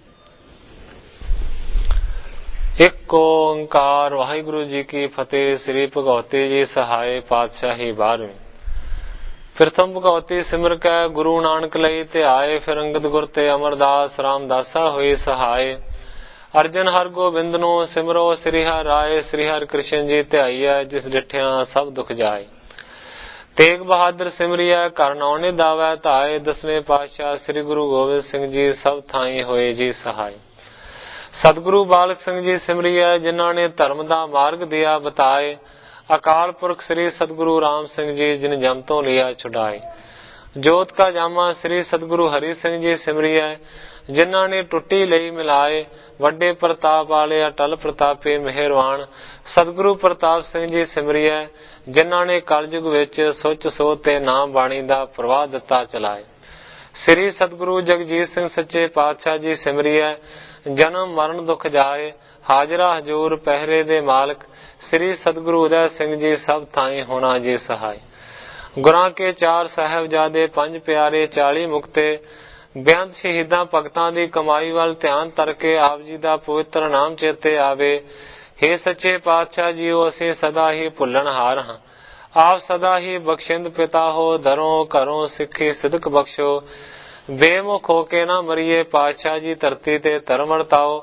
एक ओंकार वाहिगुरु जी की फतेह। श्री भगवती जी सहाय पातशाही बारहवीं। प्रथम भगवती सिमर कै गुरु नानक लई ध्याए। फिर अंगद गुर ते अमरदास रामदासा होए सहाय। अर्जन हर गोबिंद नो सिमरो श्री हर राय। श्री हर कृष्ण जी ध्याईऐ जिस डिठिया सब दुख जाए। तेग बहादुर सिमरिया कर नौने दावै धाए। दसवें पातशाह श्री गुरु गोबिंद सिंह जी सब थाई होए जी सहाय। सतगुरु बालक सिंह जी सिमरिया जिन्हों ने धर्म दा मार्ग दिया बताए। अकाल पुरख श्री सतगुरु राम सिंह जी जिन जम तो लिया छुड़ाए। जोत का जामा श्री सतगुरु हरि सिंह जी सिमरिया जिन्हों ने टुट्टी लई मिलाए। वड्डे प्रताप वाले अटल प्रतापे मेहरवान सतगुरु प्रताप सिंह जी सिमरिया जिन्हों ने कलयुग विच सुच सोच ते नाम बाणी दा प्रवाह दिता चलाए। श्री सतगुरु जगजीत सिंह सच्चे पातशाह जी सिमरिया जन्म मरण दुख जाए। हाजरा हजूर पहरे दे मालक श्री सतगुरु उदय सिंह जी सब थाई होना जी सहाय। गुरां के चार साहिबजादे पंज प्यारे चाली मुक्ते बेअंत शहीदां भगतां दी कमाई वाल ध्यान तरके आप जी दा पवित्र नाम चेते आवे। हे सच्चे पातशाह जीओ असीं सदा ही भुल्लणहार हां। आप सदा ही बख्शिंद पिता हो दरों घरों सिक्खी सिदक बख्शो। बेमुख होके ना मरिए पातशाह जी धरती ते धर्म वरताओ।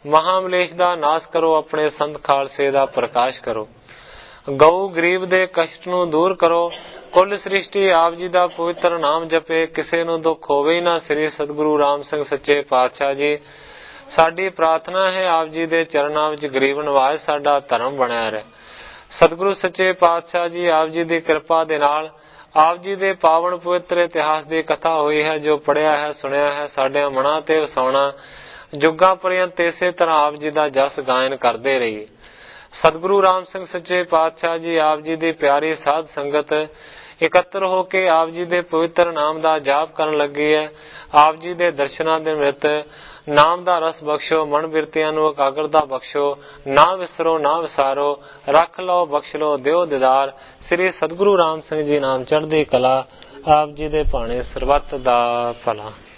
ਮਹਾਮਲੇਸ਼ ਦਾ ਨਾਸ਼ ਕਰੋ, ਆਪਣੇ ਸੰਤ ਖਾਲਸੇ ਦਾ ਪ੍ਰਕਾਸ਼ ਕਰੋ। ਗਊ ਗਰੀਬ ਦੇ ਕਸ਼ਟ ਨੂੰ ਦੂਰ ਕਰੋ, ਕੁੱਲ ਸ੍ਰਿਸ਼ਟੀ ਆਪ ਜੀ ਦਾ ਪਵਿੱਤਰ ਨਾਮ ਜਪੇ, ਕਿਸੇ ਨੂੰ ਦੁੱਖ ਹੋਵੇ ਹੀ ਨਾ। ਸ੍ਰੀ ਸਤਿਗੁਰੂ ਰਾਮ ਸਿੰਘ ਸੱਚੇ ਪਾਤਸ਼ਾਹ ਜੀ, ਸਾਡੀ ਪ੍ਰਾਰਥਨਾ ਹੈ ਆਪ ਜੀ ਦੇ ਚਰਨਾਂ ਵਿੱਚ ਗਰੀਬ ਨਿਵਾਜ ਸਾਡਾ ਧਰਮ ਬਣਿਆ ਰਹੇ। ਸਤਿਗੁਰੂ ਸੱਚੇ ਪਾਤਸ਼ਾਹ ਜੀ ਆਪ ਜੀ ਦੀ ਕਿਰਪਾ ਦੇ ਨਾਲ ਆਪ ਜੀ ਦੇ ਪਾਵਨ ਪਵਿੱਤਰ ਇਤਿਹਾਸ ਦੀ ਕਥਾ ਹੋਈ ਹੈ, ਜੋ ਪੜਿਆ ਹੈ ਸੁਣਿਆ ਹੈ ਸਾਡੇ ਮਨਾਂ ਤੇ ਵਸਾਉਣਾ, ਜੁਗਾਂ ਪਰਯੰਤ ਇਸੇ ਤਰ੍ਹਾਂ ਆਪ ਜੀ ਦਾ ਜਸ ਗਾਇਨ ਕਰਦੇ ਰਹੀਏ। ਸਤਿਗੁਰੂ ਰਾਮ ਸਿੰਘ ਸੱਚੇ ਪਾਤਸ਼ਾਹ ਜੀ ਆਪ ਜੀ ਦੀ ਪਿਆਰੀ ਸਾਧ ਸੰਗਤ ਇਕੱਤਰ ਹੋ ਕੇ ਆਪ ਜੀ ਦੇ ਪਵਿੱਤਰ ਨਾਮ ਦਾ ਜਾਪ ਕਰਨ ਲੱਗੀ ਹੈ। ਆਪ ਜੀ ਦੇ ਦਰਸ਼ਨਾਂ ਦੇ ਨਿਮਿਤ ਨਾਮ ਦਾ ਰਸ ਬਖਸ਼ੋ, ਮਨ ਬਿਰਤੀਆਂ ਨੂੰ ਇਕਾਗਰਤਾ ਬਖਸ਼ੋ, ਨਾ ਵਿਸਰੋ ਨਾ ਵਿਸਾਰੋ, ਰੱਖ ਲਓ ਬਖਸ਼ ਲਓ ਦਿਓ ਦਿਦਾਰ। ਸ੍ਰੀ ਸਤਿਗੁਰੂ ਰਾਮ ਸਿੰਘ ਜੀ ਨਾਮ ਚੜ੍ਹਦੀ ਕਲਾ। ਆਪ ਜੀ ਦੇ ਭਾਣੇ ਸਰਬੱਤ ਦਾ ਭਲਾ।